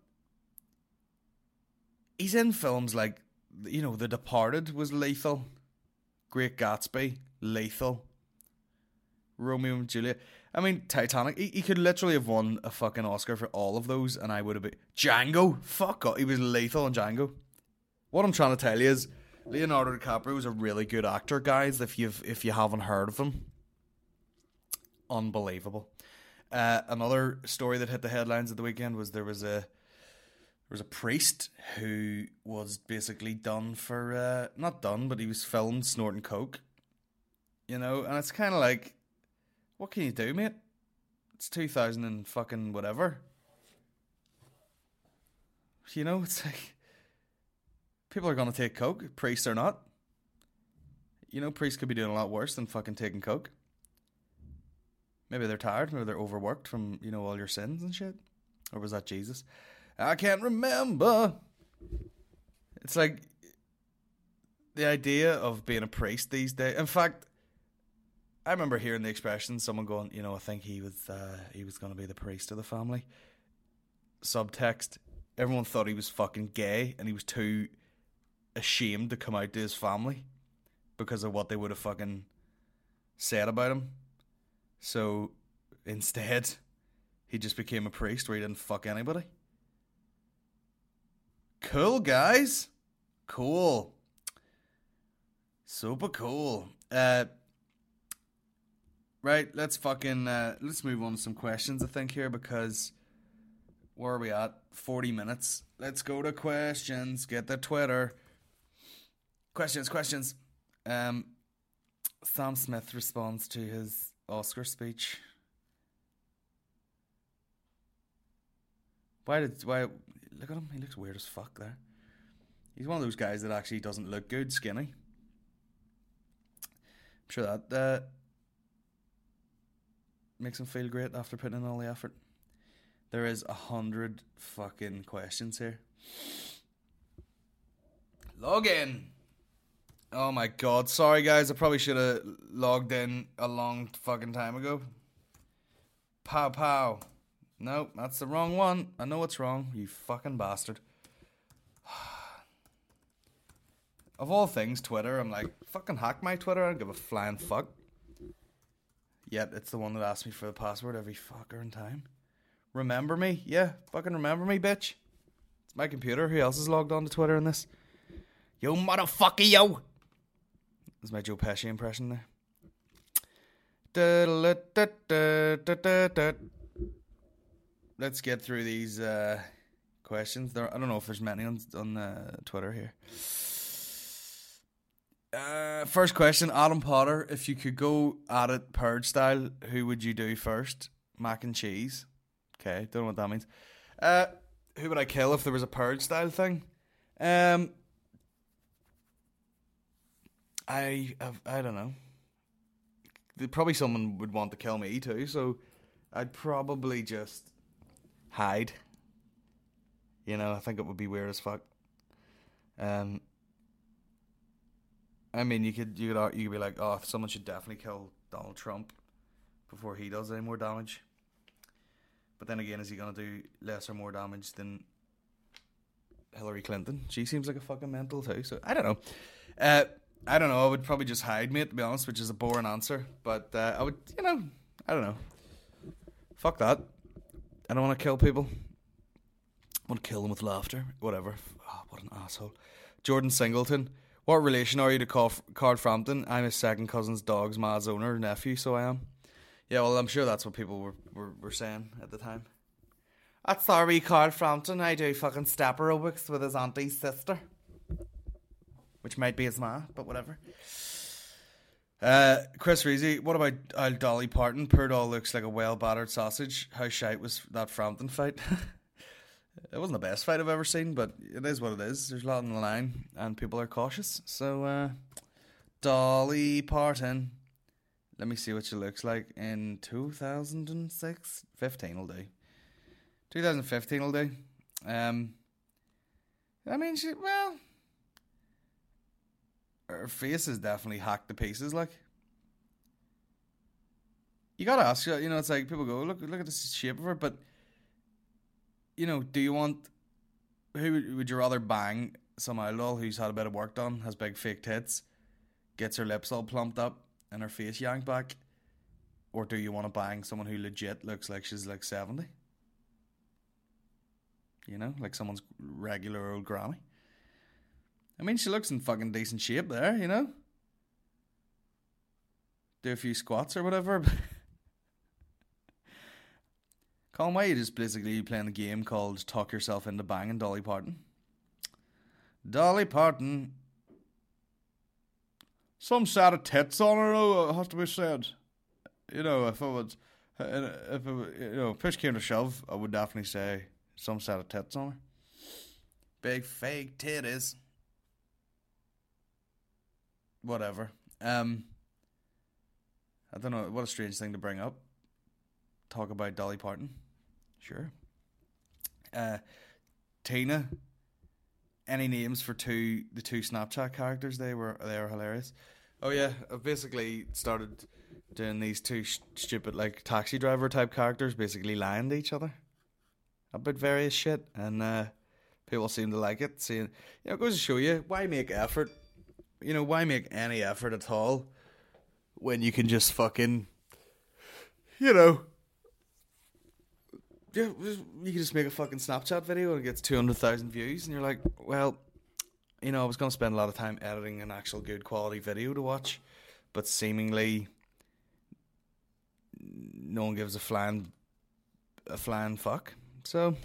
he's in films like, you know, The Departed was lethal. Great Gatsby, lethal. Romeo and Juliet. I mean, Titanic, he could literally have won a fucking Oscar for all of those, and I would have been... Django, fuck off, he was lethal in Django. What I'm trying to tell you is, Leonardo DiCaprio is a really good actor, guys, if you haven't heard of him. Unbelievable. Another story that hit the headlines at the weekend was there was a priest who was basically done for not done, but he was filmed snorting coke. You know, and it's kind of like, what can you do, mate? It's 2000 and fucking whatever. You know, it's like people are gonna take coke, priests are not. You know, priests could be doing a lot worse than fucking taking coke. Maybe they're tired, maybe they're overworked from, you know, all your sins and shit. Or was that Jesus? I can't remember. It's like the idea of being a priest these days. In fact, I remember hearing the expression, someone going, you know, I think he was going to be the priest of the family. Subtext, everyone thought he was fucking gay and he was too ashamed to come out to his family because of what they would have fucking said about him. So instead, he just became a priest where he didn't fuck anybody. Cool, guys. Cool. Super cool. Right, let's move on to some questions, I think, here, because where are we at? 40 minutes. Let's go to questions. Get the Twitter. Questions. Sam Smith responds to his Oscar speech. Why look at him, he looks weird as fuck there. He's one of those guys that actually doesn't look good, skinny. I'm sure that makes him feel great after putting in all the effort. There is 100 fucking questions here. Log in. Oh my god, sorry guys, I probably should have logged in a long fucking time ago. Pow. Nope, that's the wrong one. I know what's wrong, you fucking bastard. Of all things, Twitter, I'm like, fucking hack my Twitter, I don't give a flying fuck. Yet, it's the one that asks me for the password every fucker in time. Remember me? Yeah, fucking remember me, bitch. It's my computer, who else is logged on to Twitter in this? Yo, motherfucker, yo! That's my Joe Pesci impression there. Let's get through these questions. I don't know if there's many on Twitter here. First question, Adam Potter. If you could go at it purge style, who would you do first? Mac and cheese. Okay, don't know what that means. Who would I kill if there was a purge style thing? I don't know. Probably someone would want to kill me too, so I'd probably just hide. You know, I think it would be weird as fuck. I mean, you could be like, oh, someone should definitely kill Donald Trump before he does any more damage. But then again, is he gonna do less or more damage than Hillary Clinton? She seems like a fucking mental too. So I don't know. I don't know. I would probably just hide, mate, to be honest, which is a boring answer. But I would, you know, I don't know. Fuck that. I don't want to kill people. I want to kill them with laughter. Whatever. Oh, what an asshole. Jordan Singleton. What relation are you to Carl Frampton? I'm his second cousin's dog's Ma's owner, nephew, so I am. Yeah, well, I'm sure that's what people were saying at the time. That's sorry, Carl Frampton. I do fucking step aerobics with his auntie's sister. Which might be his ma, but whatever. Chris Reezy, what about Dolly Parton? Poor doll looks like a well-battered sausage. How shite was that Frampton fight? It wasn't the best fight I've ever seen, but it is what it is. There's a lot on the line, and people are cautious. So, Dolly Parton. Let me see what she looks like in 2006. 15 will do. 2015 will do. I mean, her face is definitely hacked to pieces, like. You gotta ask, you know, it's like people go, look at the shape of her, but, you know, who would you rather bang some outlaw who's had a bit of work done, has big fake tits, gets her lips all plumped up and her face yanked back, or do you want to bang someone who legit looks like she's like 70? You know, like someone's regular old granny. I mean, she looks in fucking decent shape there, you know? Do a few squats or whatever. Colin, why are you just basically playing a game called Talk Yourself Into Banging Dolly Parton? Dolly Parton. Some set of tits on her, though, it has to be said. You know, if push came to shove, I would definitely say some set of tits on her. Big fake titties. Whatever. I don't know, what a strange thing to bring up. Talk about Dolly Parton. Sure. Tina. Any names for the two Snapchat characters? They were hilarious. Oh yeah, I've basically started doing these two stupid like taxi driver type characters, basically lying to each other about various shit, and people seem to like it. Saying, you know, it goes to show you, why make effort? You know, why make any effort at all when you can just fucking, you know, you can just make a fucking Snapchat video and it gets 200,000 views, and you're like, well, you know, I was going to spend a lot of time editing an actual good quality video to watch, but seemingly no one gives a flying fuck. So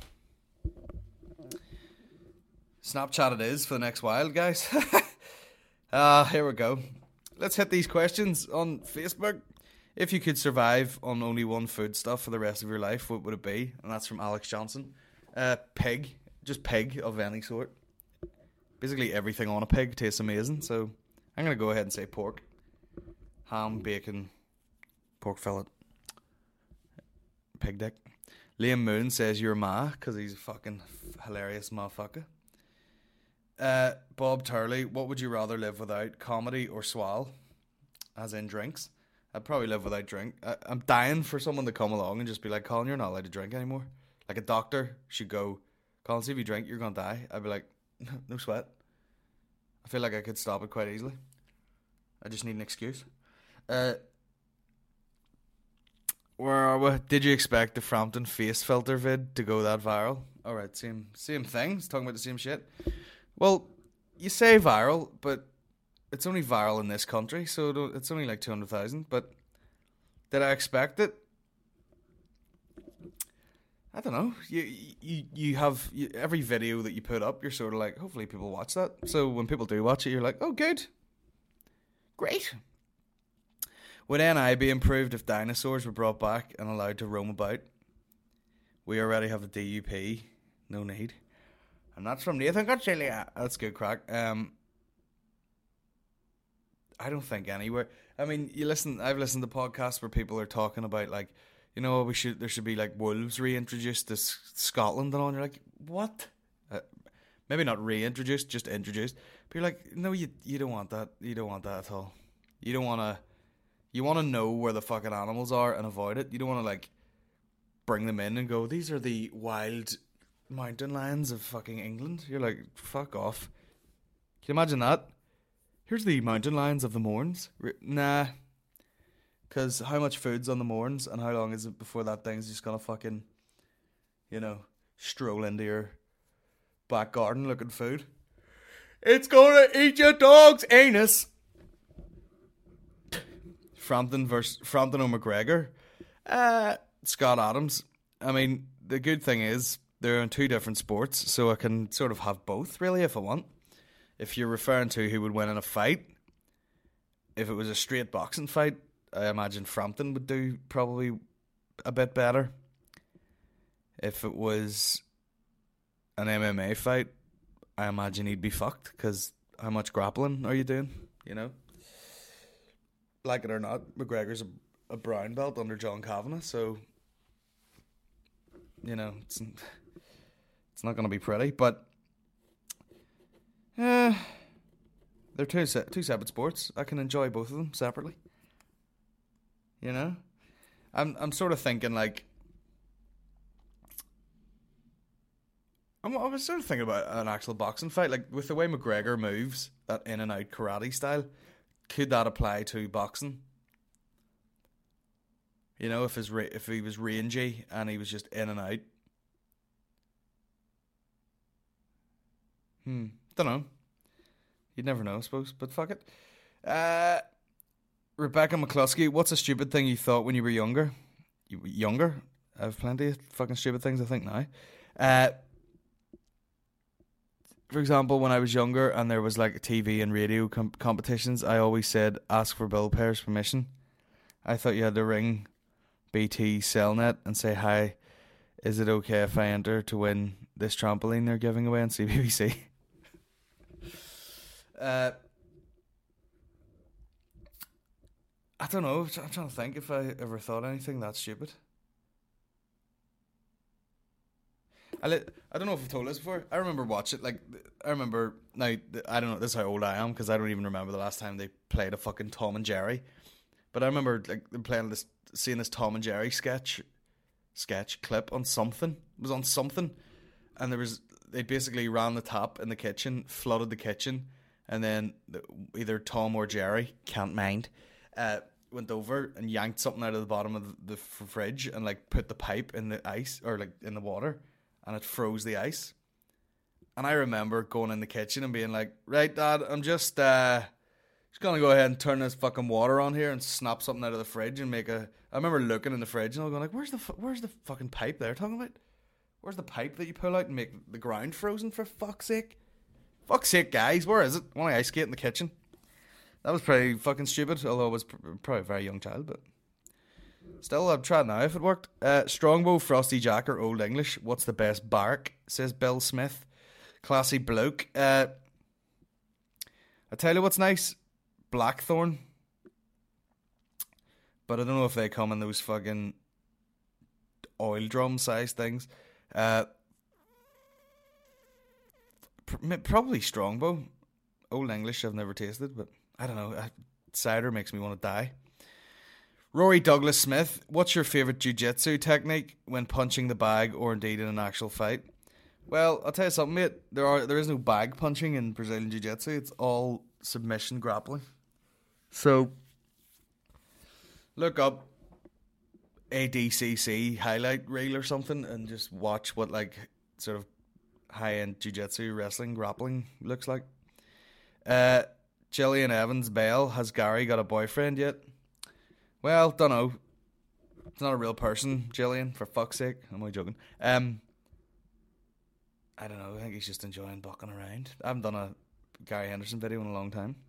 Snapchat it is for the next while, guys. Here we go. Let's hit these questions on Facebook. If you could survive on only one foodstuff for the rest of your life, what would it be? And that's from Alex Johnson. Pig. Just pig of any sort. Basically everything on a pig tastes amazing, so I'm going to go ahead and say pork. Ham, bacon, pork fillet, pig dick. Liam Moon says your ma, because he's a fucking hilarious motherfucker. Bob Turley, what would you rather live without, comedy or swal? As in drinks. I'd probably live without drink. I'm dying for someone to come along and just be like, Colin, you're not allowed to drink anymore. Like a doctor should go, Colin, see if you drink, you're going to die. I'd be like, no sweat. I feel like I could stop it quite easily. I just need an excuse. Where are we? Did you expect the Frampton face filter vid to go that viral? Alright, same thing. It's talking about the same shit. Well, you say viral, but it's only viral in this country, so it's only like 200,000. But did I expect it? I don't know. You have every video that you put up, you're sort of like, hopefully people watch that. So when people do watch it, you're like, oh, good, great. Would NI be improved if dinosaurs were brought back and allowed to roam about? We already have a DUP. No need. And that's from Nathan Godzilla. That's good crack. I don't think anywhere. I mean, I've listened to podcasts where people are talking about, like, you know, there should be like wolves reintroduced to Scotland and all. And you're like, what? Maybe not reintroduced, just introduced. But you're like, no, you don't want that. You don't want that at all. You don't want to. You want to know where the fucking animals are and avoid it. You don't want to like bring them in and go, these are the wild mountain lions of fucking England. You're like, fuck off. Can you imagine that? Here's the mountain lions of the Mournes. Nah. Because how much food's on the Mournes and how long is it before that thing's just gonna fucking, you know, stroll into your back garden looking food? It's gonna eat your dog's anus. Frampton or McGregor. Scott Adams. I mean, the good thing is they're in two different sports, so I can sort of have both, really, if I want. If you're referring to who would win in a fight, if it was a straight boxing fight, I imagine Frampton would do probably a bit better. If it was an MMA fight, I imagine he'd be fucked, because how much grappling are you doing, you know? Like it or not, McGregor's a brown belt under John Kavanagh, so, you know, it's not going to be pretty. But They're two separate sports. I can enjoy both of them separately. You know? I'm sort of thinking like... I was sort of thinking about an actual boxing fight. Like, with the way McGregor moves, that in and out karate style, could that apply to boxing? You know, if he was rangy and he was just in and out. Don't know. You'd never know, I suppose, but fuck it. Rebecca McCluskey, what's a stupid thing you thought when you were younger? Younger? I have plenty of fucking stupid things I think now. For example, when I was younger and there was like TV and radio competitions, I always said, ask for bill payers' permission. I thought you had to ring BT Cellnet and say, hi, is it okay if I enter to win this trampoline they're giving away on CBBC? I don't know. I'm trying to think if I ever thought anything that stupid. I don't know if I've told this before. I remember watching, like, now, I don't know, this is how old I am, because I don't even remember the last time they played a fucking Tom and Jerry. But I remember, like, seeing this Tom and Jerry sketch clip on something. It was on something. And they basically ran the tap in the kitchen, flooded the kitchen, and then either Tom or Jerry, can't mind, went over and yanked something out of the bottom of the fridge and, like, put the pipe in the ice, or, like, in the water. And it froze the ice. And I remember going in the kitchen and being like, right, Dad, I'm just going to go ahead and turn this fucking water on here and snap something out of the fridge and make a... I remember looking in the fridge and I was going like, where's the fucking pipe they're talking about? Where's the pipe that you pull out and make the ground frozen, for fuck's sake? Fuck's sake, guys, where is it? I want to ice skate in the kitchen. That was pretty fucking stupid, although I was probably a very young child, but... Still, I've tried now if it worked. Strongbow, Frosty Jack, or Old English. What's the best bark? Says Bill Smith. Classy bloke. I tell you what's nice. Blackthorn. But I don't know if they come in those fucking oil drum size things. Probably Strongbow. Old English I've never tasted, but I don't know. Cider makes me want to die. Rory Douglas Smith, what's your favourite jiu-jitsu technique when punching the bag or indeed in an actual fight? Well, I'll tell you something, mate. There is no bag punching in Brazilian jiu-jitsu. It's all submission grappling. So, look up ADCC highlight reel or something and just watch what, like, sort of high-end jiu-jitsu wrestling grappling looks like. Gillian Evans Bale, has Gary got a boyfriend yet? Well, don't know. It's not a real person, Gillian, for fuck's sake. I'm only joking. I don't know. I think he's just enjoying bucking around. I haven't done a Gary Henderson video in a long time.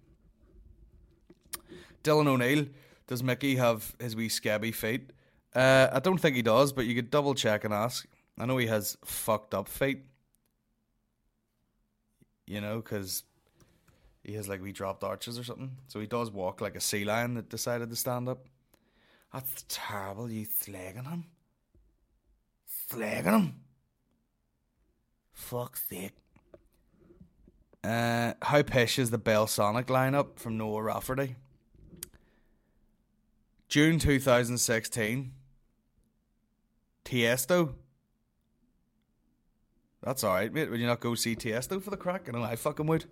Dylan O'Neill, does Mickey have his wee scabby feet? I don't think he does, but you could double check and ask. I know he has fucked up feet. You know, because he has like wee dropped arches or something. So he does walk like a sea lion that decided to stand up. That's terrible, you slagging him. Slagging him. Fuck's sake. How pish is the Bell Sonic lineup from Noah Rafferty? June 2016. Tiesto. That's alright, mate. Would you not go see Tiesto for the crack? I know I fucking would.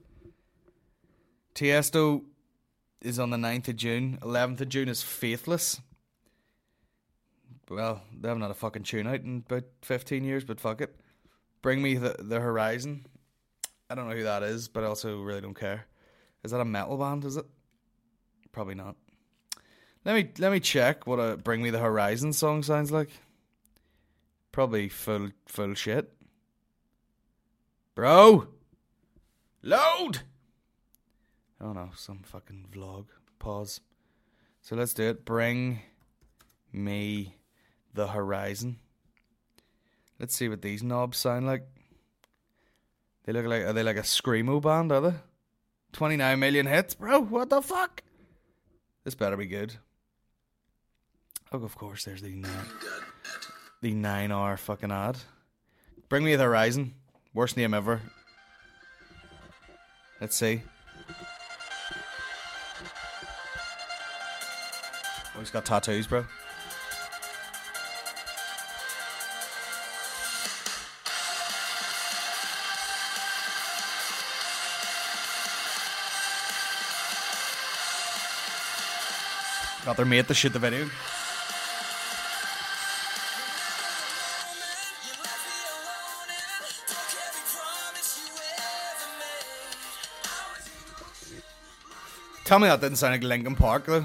Tiesto is on the 9th of June. 11th of June is Faithless. Well, they haven't had a fucking tune out in about 15 years, but fuck it. Bring Me the Horizon. I don't know who that is, but I also really don't care. Is that a metal band, is it? Probably not. Let me check what a Bring Me the Horizon song sounds like. Probably full shit. Bro! Load! Oh no, some fucking vlog. Pause. So let's do it. Bring Me the Horizon. Let's see what these knobs sound like. They look like, are they like a screamo band, are they? 29 million hits, bro. What the fuck? This better be good. Oh, of course, there's the 9-hour fucking ad. Bring Me the Horizon. Worst name ever. Let's see. Oh, he's got tattoos, bro. Got their mate to shoot the video. Tell me that didn't sound like Linkin Park, though.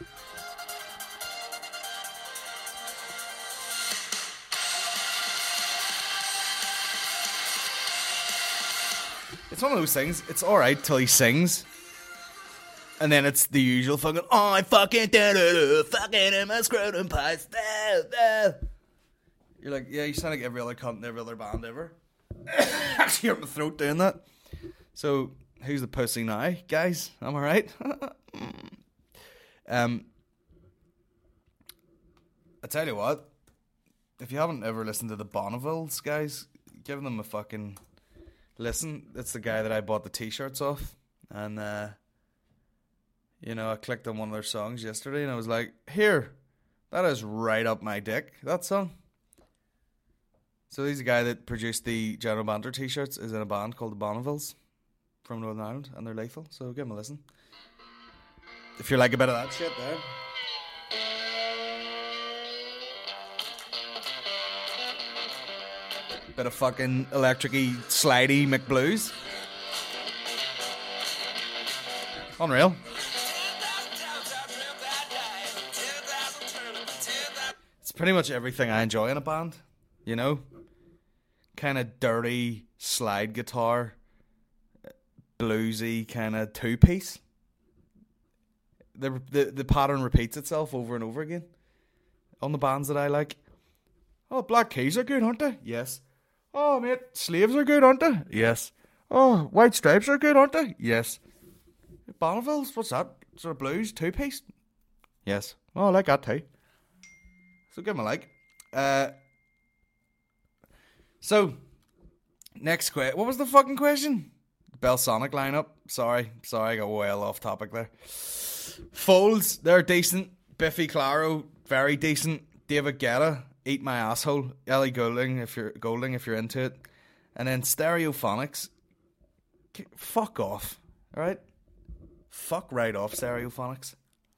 It's one of those things, it's alright till he sings. And then it's the usual fucking, oh, I fucking did it, fucking in my scrotum pies. You're like, yeah, you sound like every other cunt in every other band ever. Actually, hurt my throat doing that. So, who's the pussy now, guys? Am I right? I tell you what, if you haven't ever listened to the Bonnevilles, guys, give them a fucking listen. It's the guy that I bought the t-shirts off. And, you know, I clicked on one of their songs yesterday and I was like, here, that is right up my dick, that song. So he's the guy that produced the General Banter t-shirts, is in a band called the Bonnevilles from Northern Ireland, and they're lethal, so give them a listen. If you like a bit of that shit there. Bit of fucking electric-y, slidey McBlues. Unreal. It's pretty much everything I enjoy in a band, you know? Kind of dirty slide guitar, bluesy kind of two-piece. The pattern repeats itself over and over again on the bands that I like. Oh, Black Keys are good, aren't they? Yes. Oh, mate, Slaves are good, aren't they? Yes. Oh, White Stripes are good, aren't they? Yes. Bonnevilles, what's that? Sort of blues, two-piece? Yes. Oh, I like that too. So give them a like. So, next question. What was the fucking question? Belsonic lineup. Sorry, I got well off topic there. Foles, they're decent. Biffy Clyro, very decent. David Guetta, Eat My Asshole. Ellie Goulding, if you're into it. And then Stereophonics. Fuck off. Alright? Fuck right off, Stereophonics.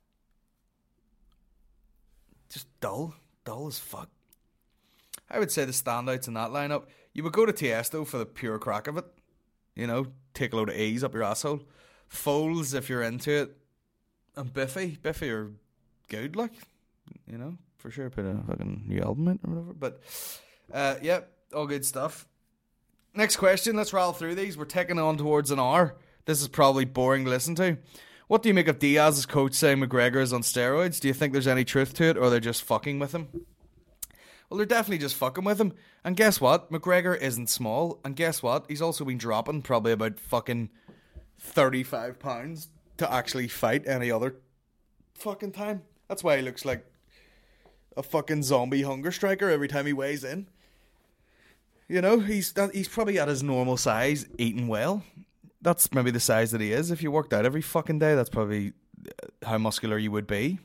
Just dull. Dull as fuck. I would say the standouts in that lineup, you would go to Tiesto for the pure crack of it. You know, take a load of E's up your asshole. Foles, if you're into it. And Biffy are good, like, you know, for sure. Put a fucking new album in or whatever. But, yeah, all good stuff. Next question, let's rattle through these. We're taking on towards an hour. This is probably boring to listen to. What do you make of Diaz's coach saying McGregor is on steroids? Do you think there's any truth to it, or they're just fucking with him? Well, they're definitely just fucking with him. And guess what? McGregor isn't small. And guess what? He's also been dropping probably about fucking 35 pounds to actually fight any other fucking time. That's why he looks like a fucking zombie hunger striker every time he weighs in. You know, he's probably at his normal size, eating well. That's maybe the size that he is. If you worked out every fucking day, that's probably how muscular you would be.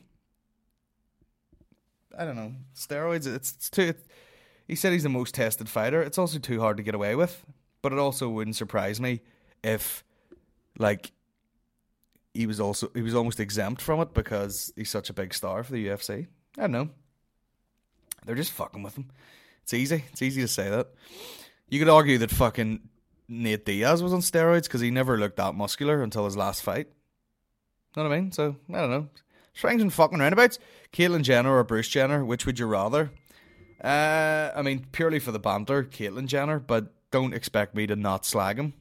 I don't know. Steroids, it's too... He said he's the most tested fighter. It's also too hard to get away with. But it also wouldn't surprise me if, like, he was almost exempt from it because he's such a big star for the UFC. I don't know. They're just fucking with him. It's easy. It's easy to say that. You could argue that fucking Nate Diaz was on steroids because he never looked that muscular until his last fight. Know what I mean? So, I don't know. Swings and fucking roundabouts. Caitlyn Jenner or Bruce Jenner, which would you rather? I mean, purely for the banter, Caitlyn Jenner, but don't expect me to not slag him.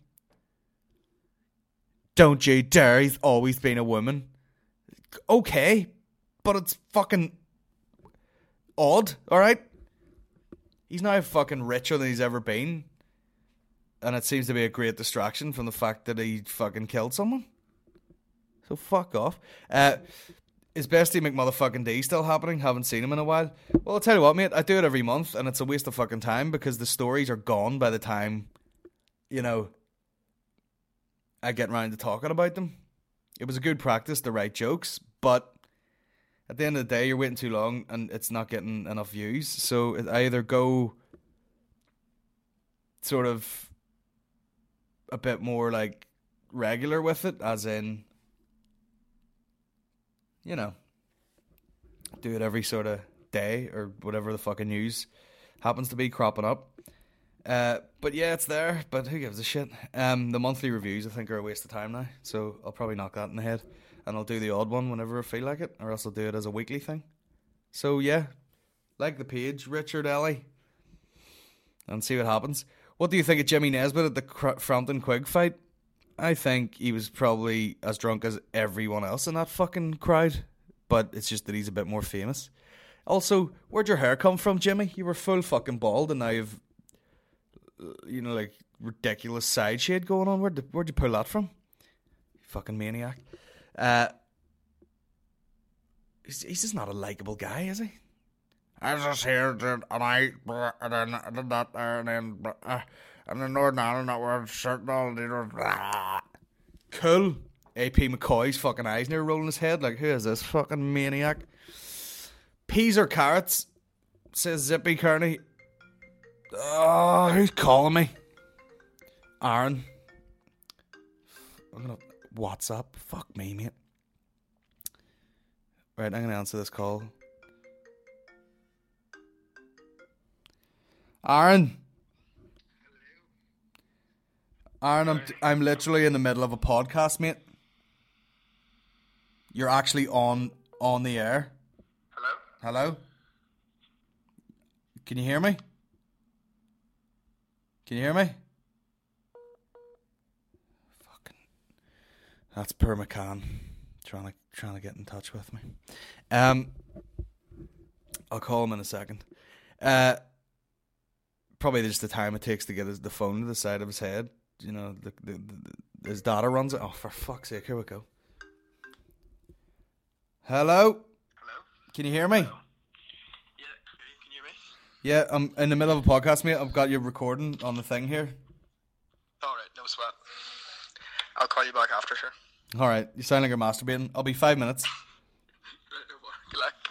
Don't you dare, he's always been a woman. Okay, but it's fucking odd, alright? He's now fucking richer than he's ever been. And it seems to be a great distraction from the fact that he fucking killed someone. So fuck off. Is Bestie McMotherfucking D still happening? Haven't seen him in a while. Well, I'll tell you what, mate. I do it every month, and it's a waste of fucking time because the stories are gone by the time, you know, at getting around to talking about them. It was a good practice to write jokes, but at the end of the day, you're waiting too long and it's not getting enough views. So I either go sort of a bit more like regular with it, as in, you know, do it every sort of day or whatever the fucking news happens to be cropping up. But yeah, it's there, but who gives a shit? The monthly reviews I think are a waste of time now, so I'll probably knock that in the head, and I'll do the odd one whenever I feel like it, or else I'll do it as a weekly thing. So yeah, like the page, Richard Ellie, and see what happens. What do you think of Jimmy Nesbitt at the Frampton Quigg fight? I think he was probably as drunk as everyone else in that fucking crowd, but it's just that he's a bit more famous. Also, where'd your hair come from, Jimmy? You were full fucking bald, and now you've, you know, like, ridiculous side shade going on. Where'd you pull that from? You fucking maniac. He's just not a likeable guy, is he? I just heard that, and then I did that there, and then Northern Ireland that were certain all the cool. AP McCoy's fucking eyes near rolling his head. Like, who is this fucking maniac? Peas or carrots? Says Zippy Kearney. Oh, who's calling me? Aaron. I'm gonna WhatsApp. Fuck me, mate. Right, I'm gonna answer this call. Aaron. Aaron, I'm literally in the middle of a podcast, mate. You're actually on the air. Hello? Can you hear me? Can you hear me? Fucking. That's Per McCann trying to get in touch with me. I'll call him in a second. Probably just the time it takes to get the phone to the side of his head. You know, his data runs it. Oh, for fuck's sake, here we go. Hello? Can you hear me? Yeah, can you hear me? Yeah, I'm in the middle of a podcast, mate. I've got you recording on the thing here. Alright, no sweat. I'll call you back after, sure. Alright, you sound like you're masturbating. I'll be 5 minutes. Right, no more. Good luck.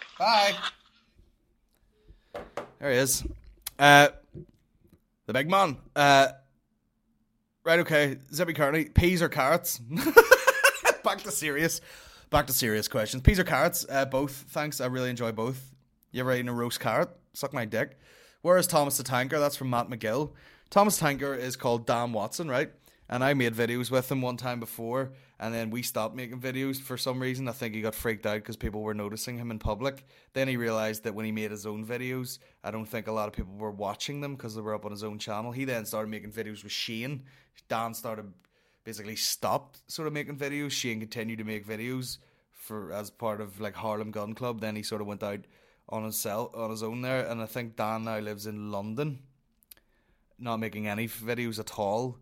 Bye. There he is. The big man. Right, okay. Zippy Kearney, peas or carrots? Back to serious questions. Peas or carrots? Both, thanks. I really enjoy both. You ever eaten a roast carrot? Suck my dick. Where is Thomas the Tanker? That's from Matt McGill. Thomas Tanker is called Dan Watson, right? And I made videos with him one time before, and then we stopped making videos for some reason. I think he got freaked out because people were noticing him in public. Then he realised that when he made his own videos, I don't think a lot of people were watching them because they were up on his own channel. He then started making videos with Shane. Dan basically stopped sort of making videos. Shane continued to make videos as part of like Harlem Gun Club. Then he sort of went out on his own there, and I think Dan now lives in London, not making any videos at all.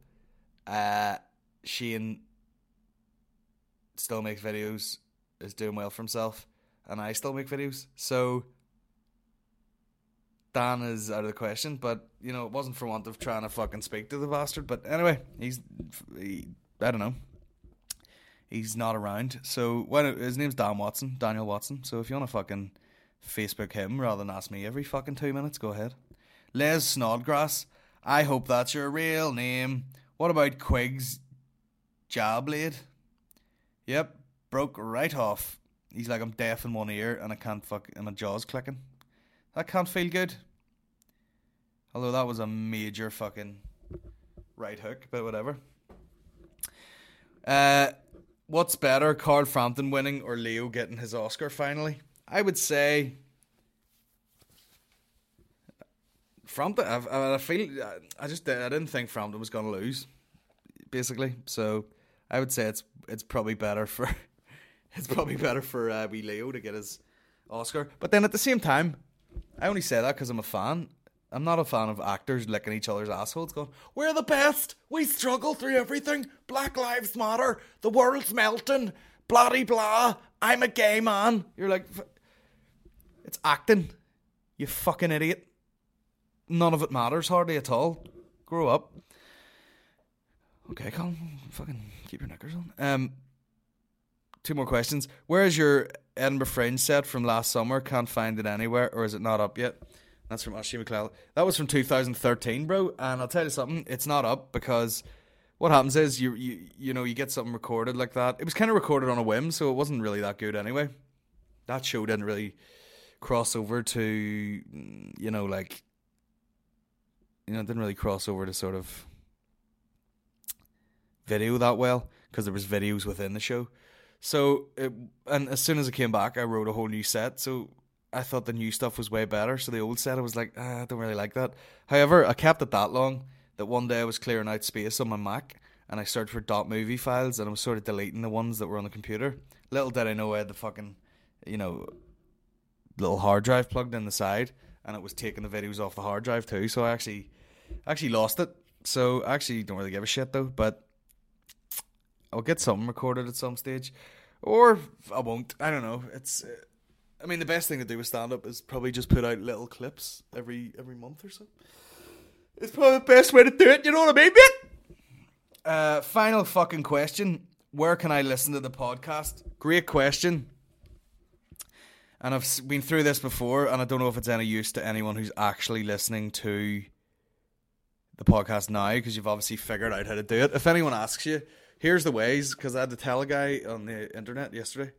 Shane still makes videos, is doing well for himself, and I still make videos, so Dan is out of the question. But you know, it wasn't for want of trying to fucking speak to the bastard. But anyway, I don't know, he's not around. So his name's Daniel Watson. So if you want to fucking Facebook him rather than ask me every fucking 2 minutes, go ahead. Les Snodgrass, I hope that's your real name. What about Quigg's jaw blade? Yep, broke right off. He's like, I'm deaf in one ear and and my jaw's clicking. That can't feel good. Although that was a major fucking right hook, but whatever. What's better, Carl Frampton winning or Leo getting his Oscar finally? I would say Frampton. I didn't think Frampton was going to lose, basically. So I would say it's probably better for wee Leo to get his Oscar. But then at the same time, I only say that because I'm a fan. I'm not a fan of actors licking each other's assholes going, we're the best, we struggle through everything, Black Lives Matter, the world's melting, blah de blah, I'm a gay man. You're like, it's acting, you fucking idiot. None of it matters hardly at all. Grow up. Okay, Colin, fucking keep your knickers on. 2 more questions. Where is your Edinburgh Fringe set from last summer? Can't find it anywhere, or is it not up yet? That's from Ashley McClellan. That was from 2013, bro. And I'll tell you something, it's not up because what happens is you know you get something recorded like that. It was kind of recorded on a whim, so it wasn't really that good anyway. That show didn't really cross over to it didn't really cross over to sort of video that well because there was videos within the show. So, and as soon as I came back, I wrote a whole new set. So I thought the new stuff was way better. So the old set, I was like, I don't really like that. However, I kept it that long that one day I was clearing out space on my Mac and I searched for .movie files and I was sort of deleting the ones that were on the computer. Little did I know I had the fucking, little hard drive plugged in the side and it was taking the videos off the hard drive too. So I actually lost it. So I actually don't really give a shit though, but I'll get something recorded at some stage, or I won't. I don't know. The best thing to do with stand-up is probably just put out little clips every month or so. It's probably the best way to do it. You know what I mean, mate? Final fucking question: where can I listen to the podcast? Great question. And I've been through this before, and I don't know if it's any use to anyone who's actually listening to the podcast now, because you've obviously figured out how to do it. If anyone asks you, here's the ways, because I had to tell a guy on the internet yesterday.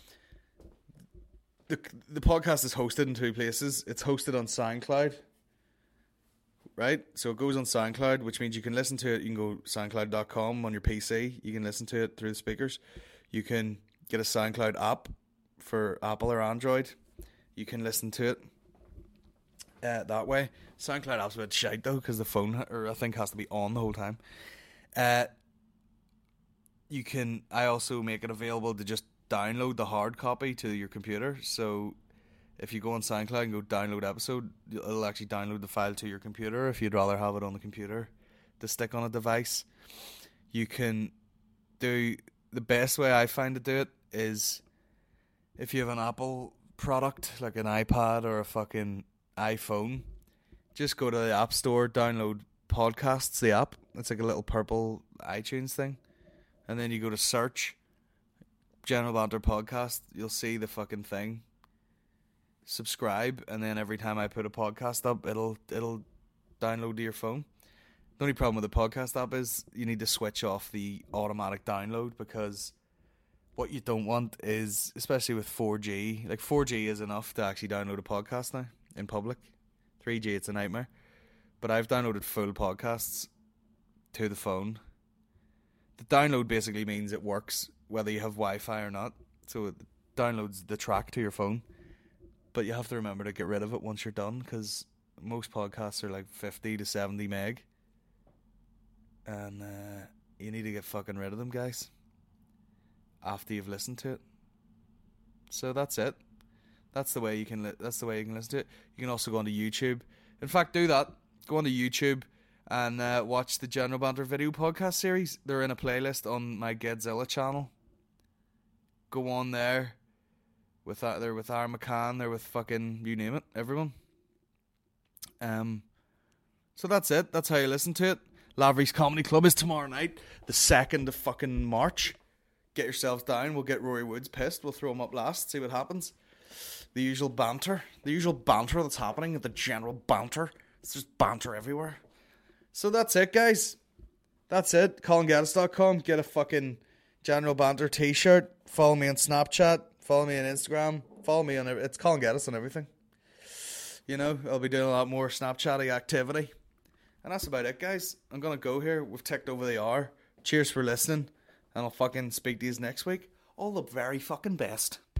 The podcast is hosted in 2 places. It's hosted on SoundCloud, right? So it goes on SoundCloud, which means you can listen to it. You can go soundcloud.com on your PC. You can listen to it through the speakers. You can get a SoundCloud app for Apple or Android. You can listen to it that way. SoundCloud app's a bit shite though, because the phone, I think, has to be on the whole time. I also make it available to just download the hard copy to your computer. So if you go on SoundCloud and go download episode, it'll actually download the file to your computer if you'd rather have it on the computer to stick on a device. You can do, the best way I find to do it is if you have an Apple product like an iPad or a fucking iPhone, just go to the App Store, download Podcasts, the app. It's like a little purple iTunes thing. And then you go to search General Banter Podcast, you'll see the fucking thing. Subscribe, and then every time I put a podcast up, it'll download to your phone. The only problem with the podcast app is you need to switch off the automatic download, because what you don't want is, especially with 4G, like 4G is enough to actually download a podcast now in public. 3G, it's a nightmare. But I've downloaded full podcasts to the phone. The download basically means it works whether you have Wi-Fi or not. So it downloads the track to your phone. But you have to remember to get rid of it once you're done, because most podcasts are like 50 to 70 meg. And you need to get fucking rid of them, guys, after you've listened to it. So that's it. That's the way you can listen to it. You can also go onto YouTube. In fact, do that. Go onto YouTube and watch the General Banter video podcast series. They're in a playlist on my Godzilla channel. Go on there. They're with Aaron McCann. They're with fucking, you name it, everyone. So that's it. That's how you listen to it. Lavery's Comedy Club is tomorrow night, the 2nd of fucking March. Get yourselves down. We'll get Rory Woods pissed. We'll throw him up last. See what happens. The usual banter that's happening at the General Banter. It's just banter everywhere. So that's it, guys. That's it. ColinGaddis.com. Get a fucking General Banter t-shirt. Follow me on Snapchat. Follow me on Instagram. Follow me on it's Colin Gaddis on everything. You know, I'll be doing a lot more Snapchatty activity. And that's about it, guys. I'm going to go here. We've ticked over the hour. Cheers for listening. And I'll fucking speak to you next week. All the very fucking best.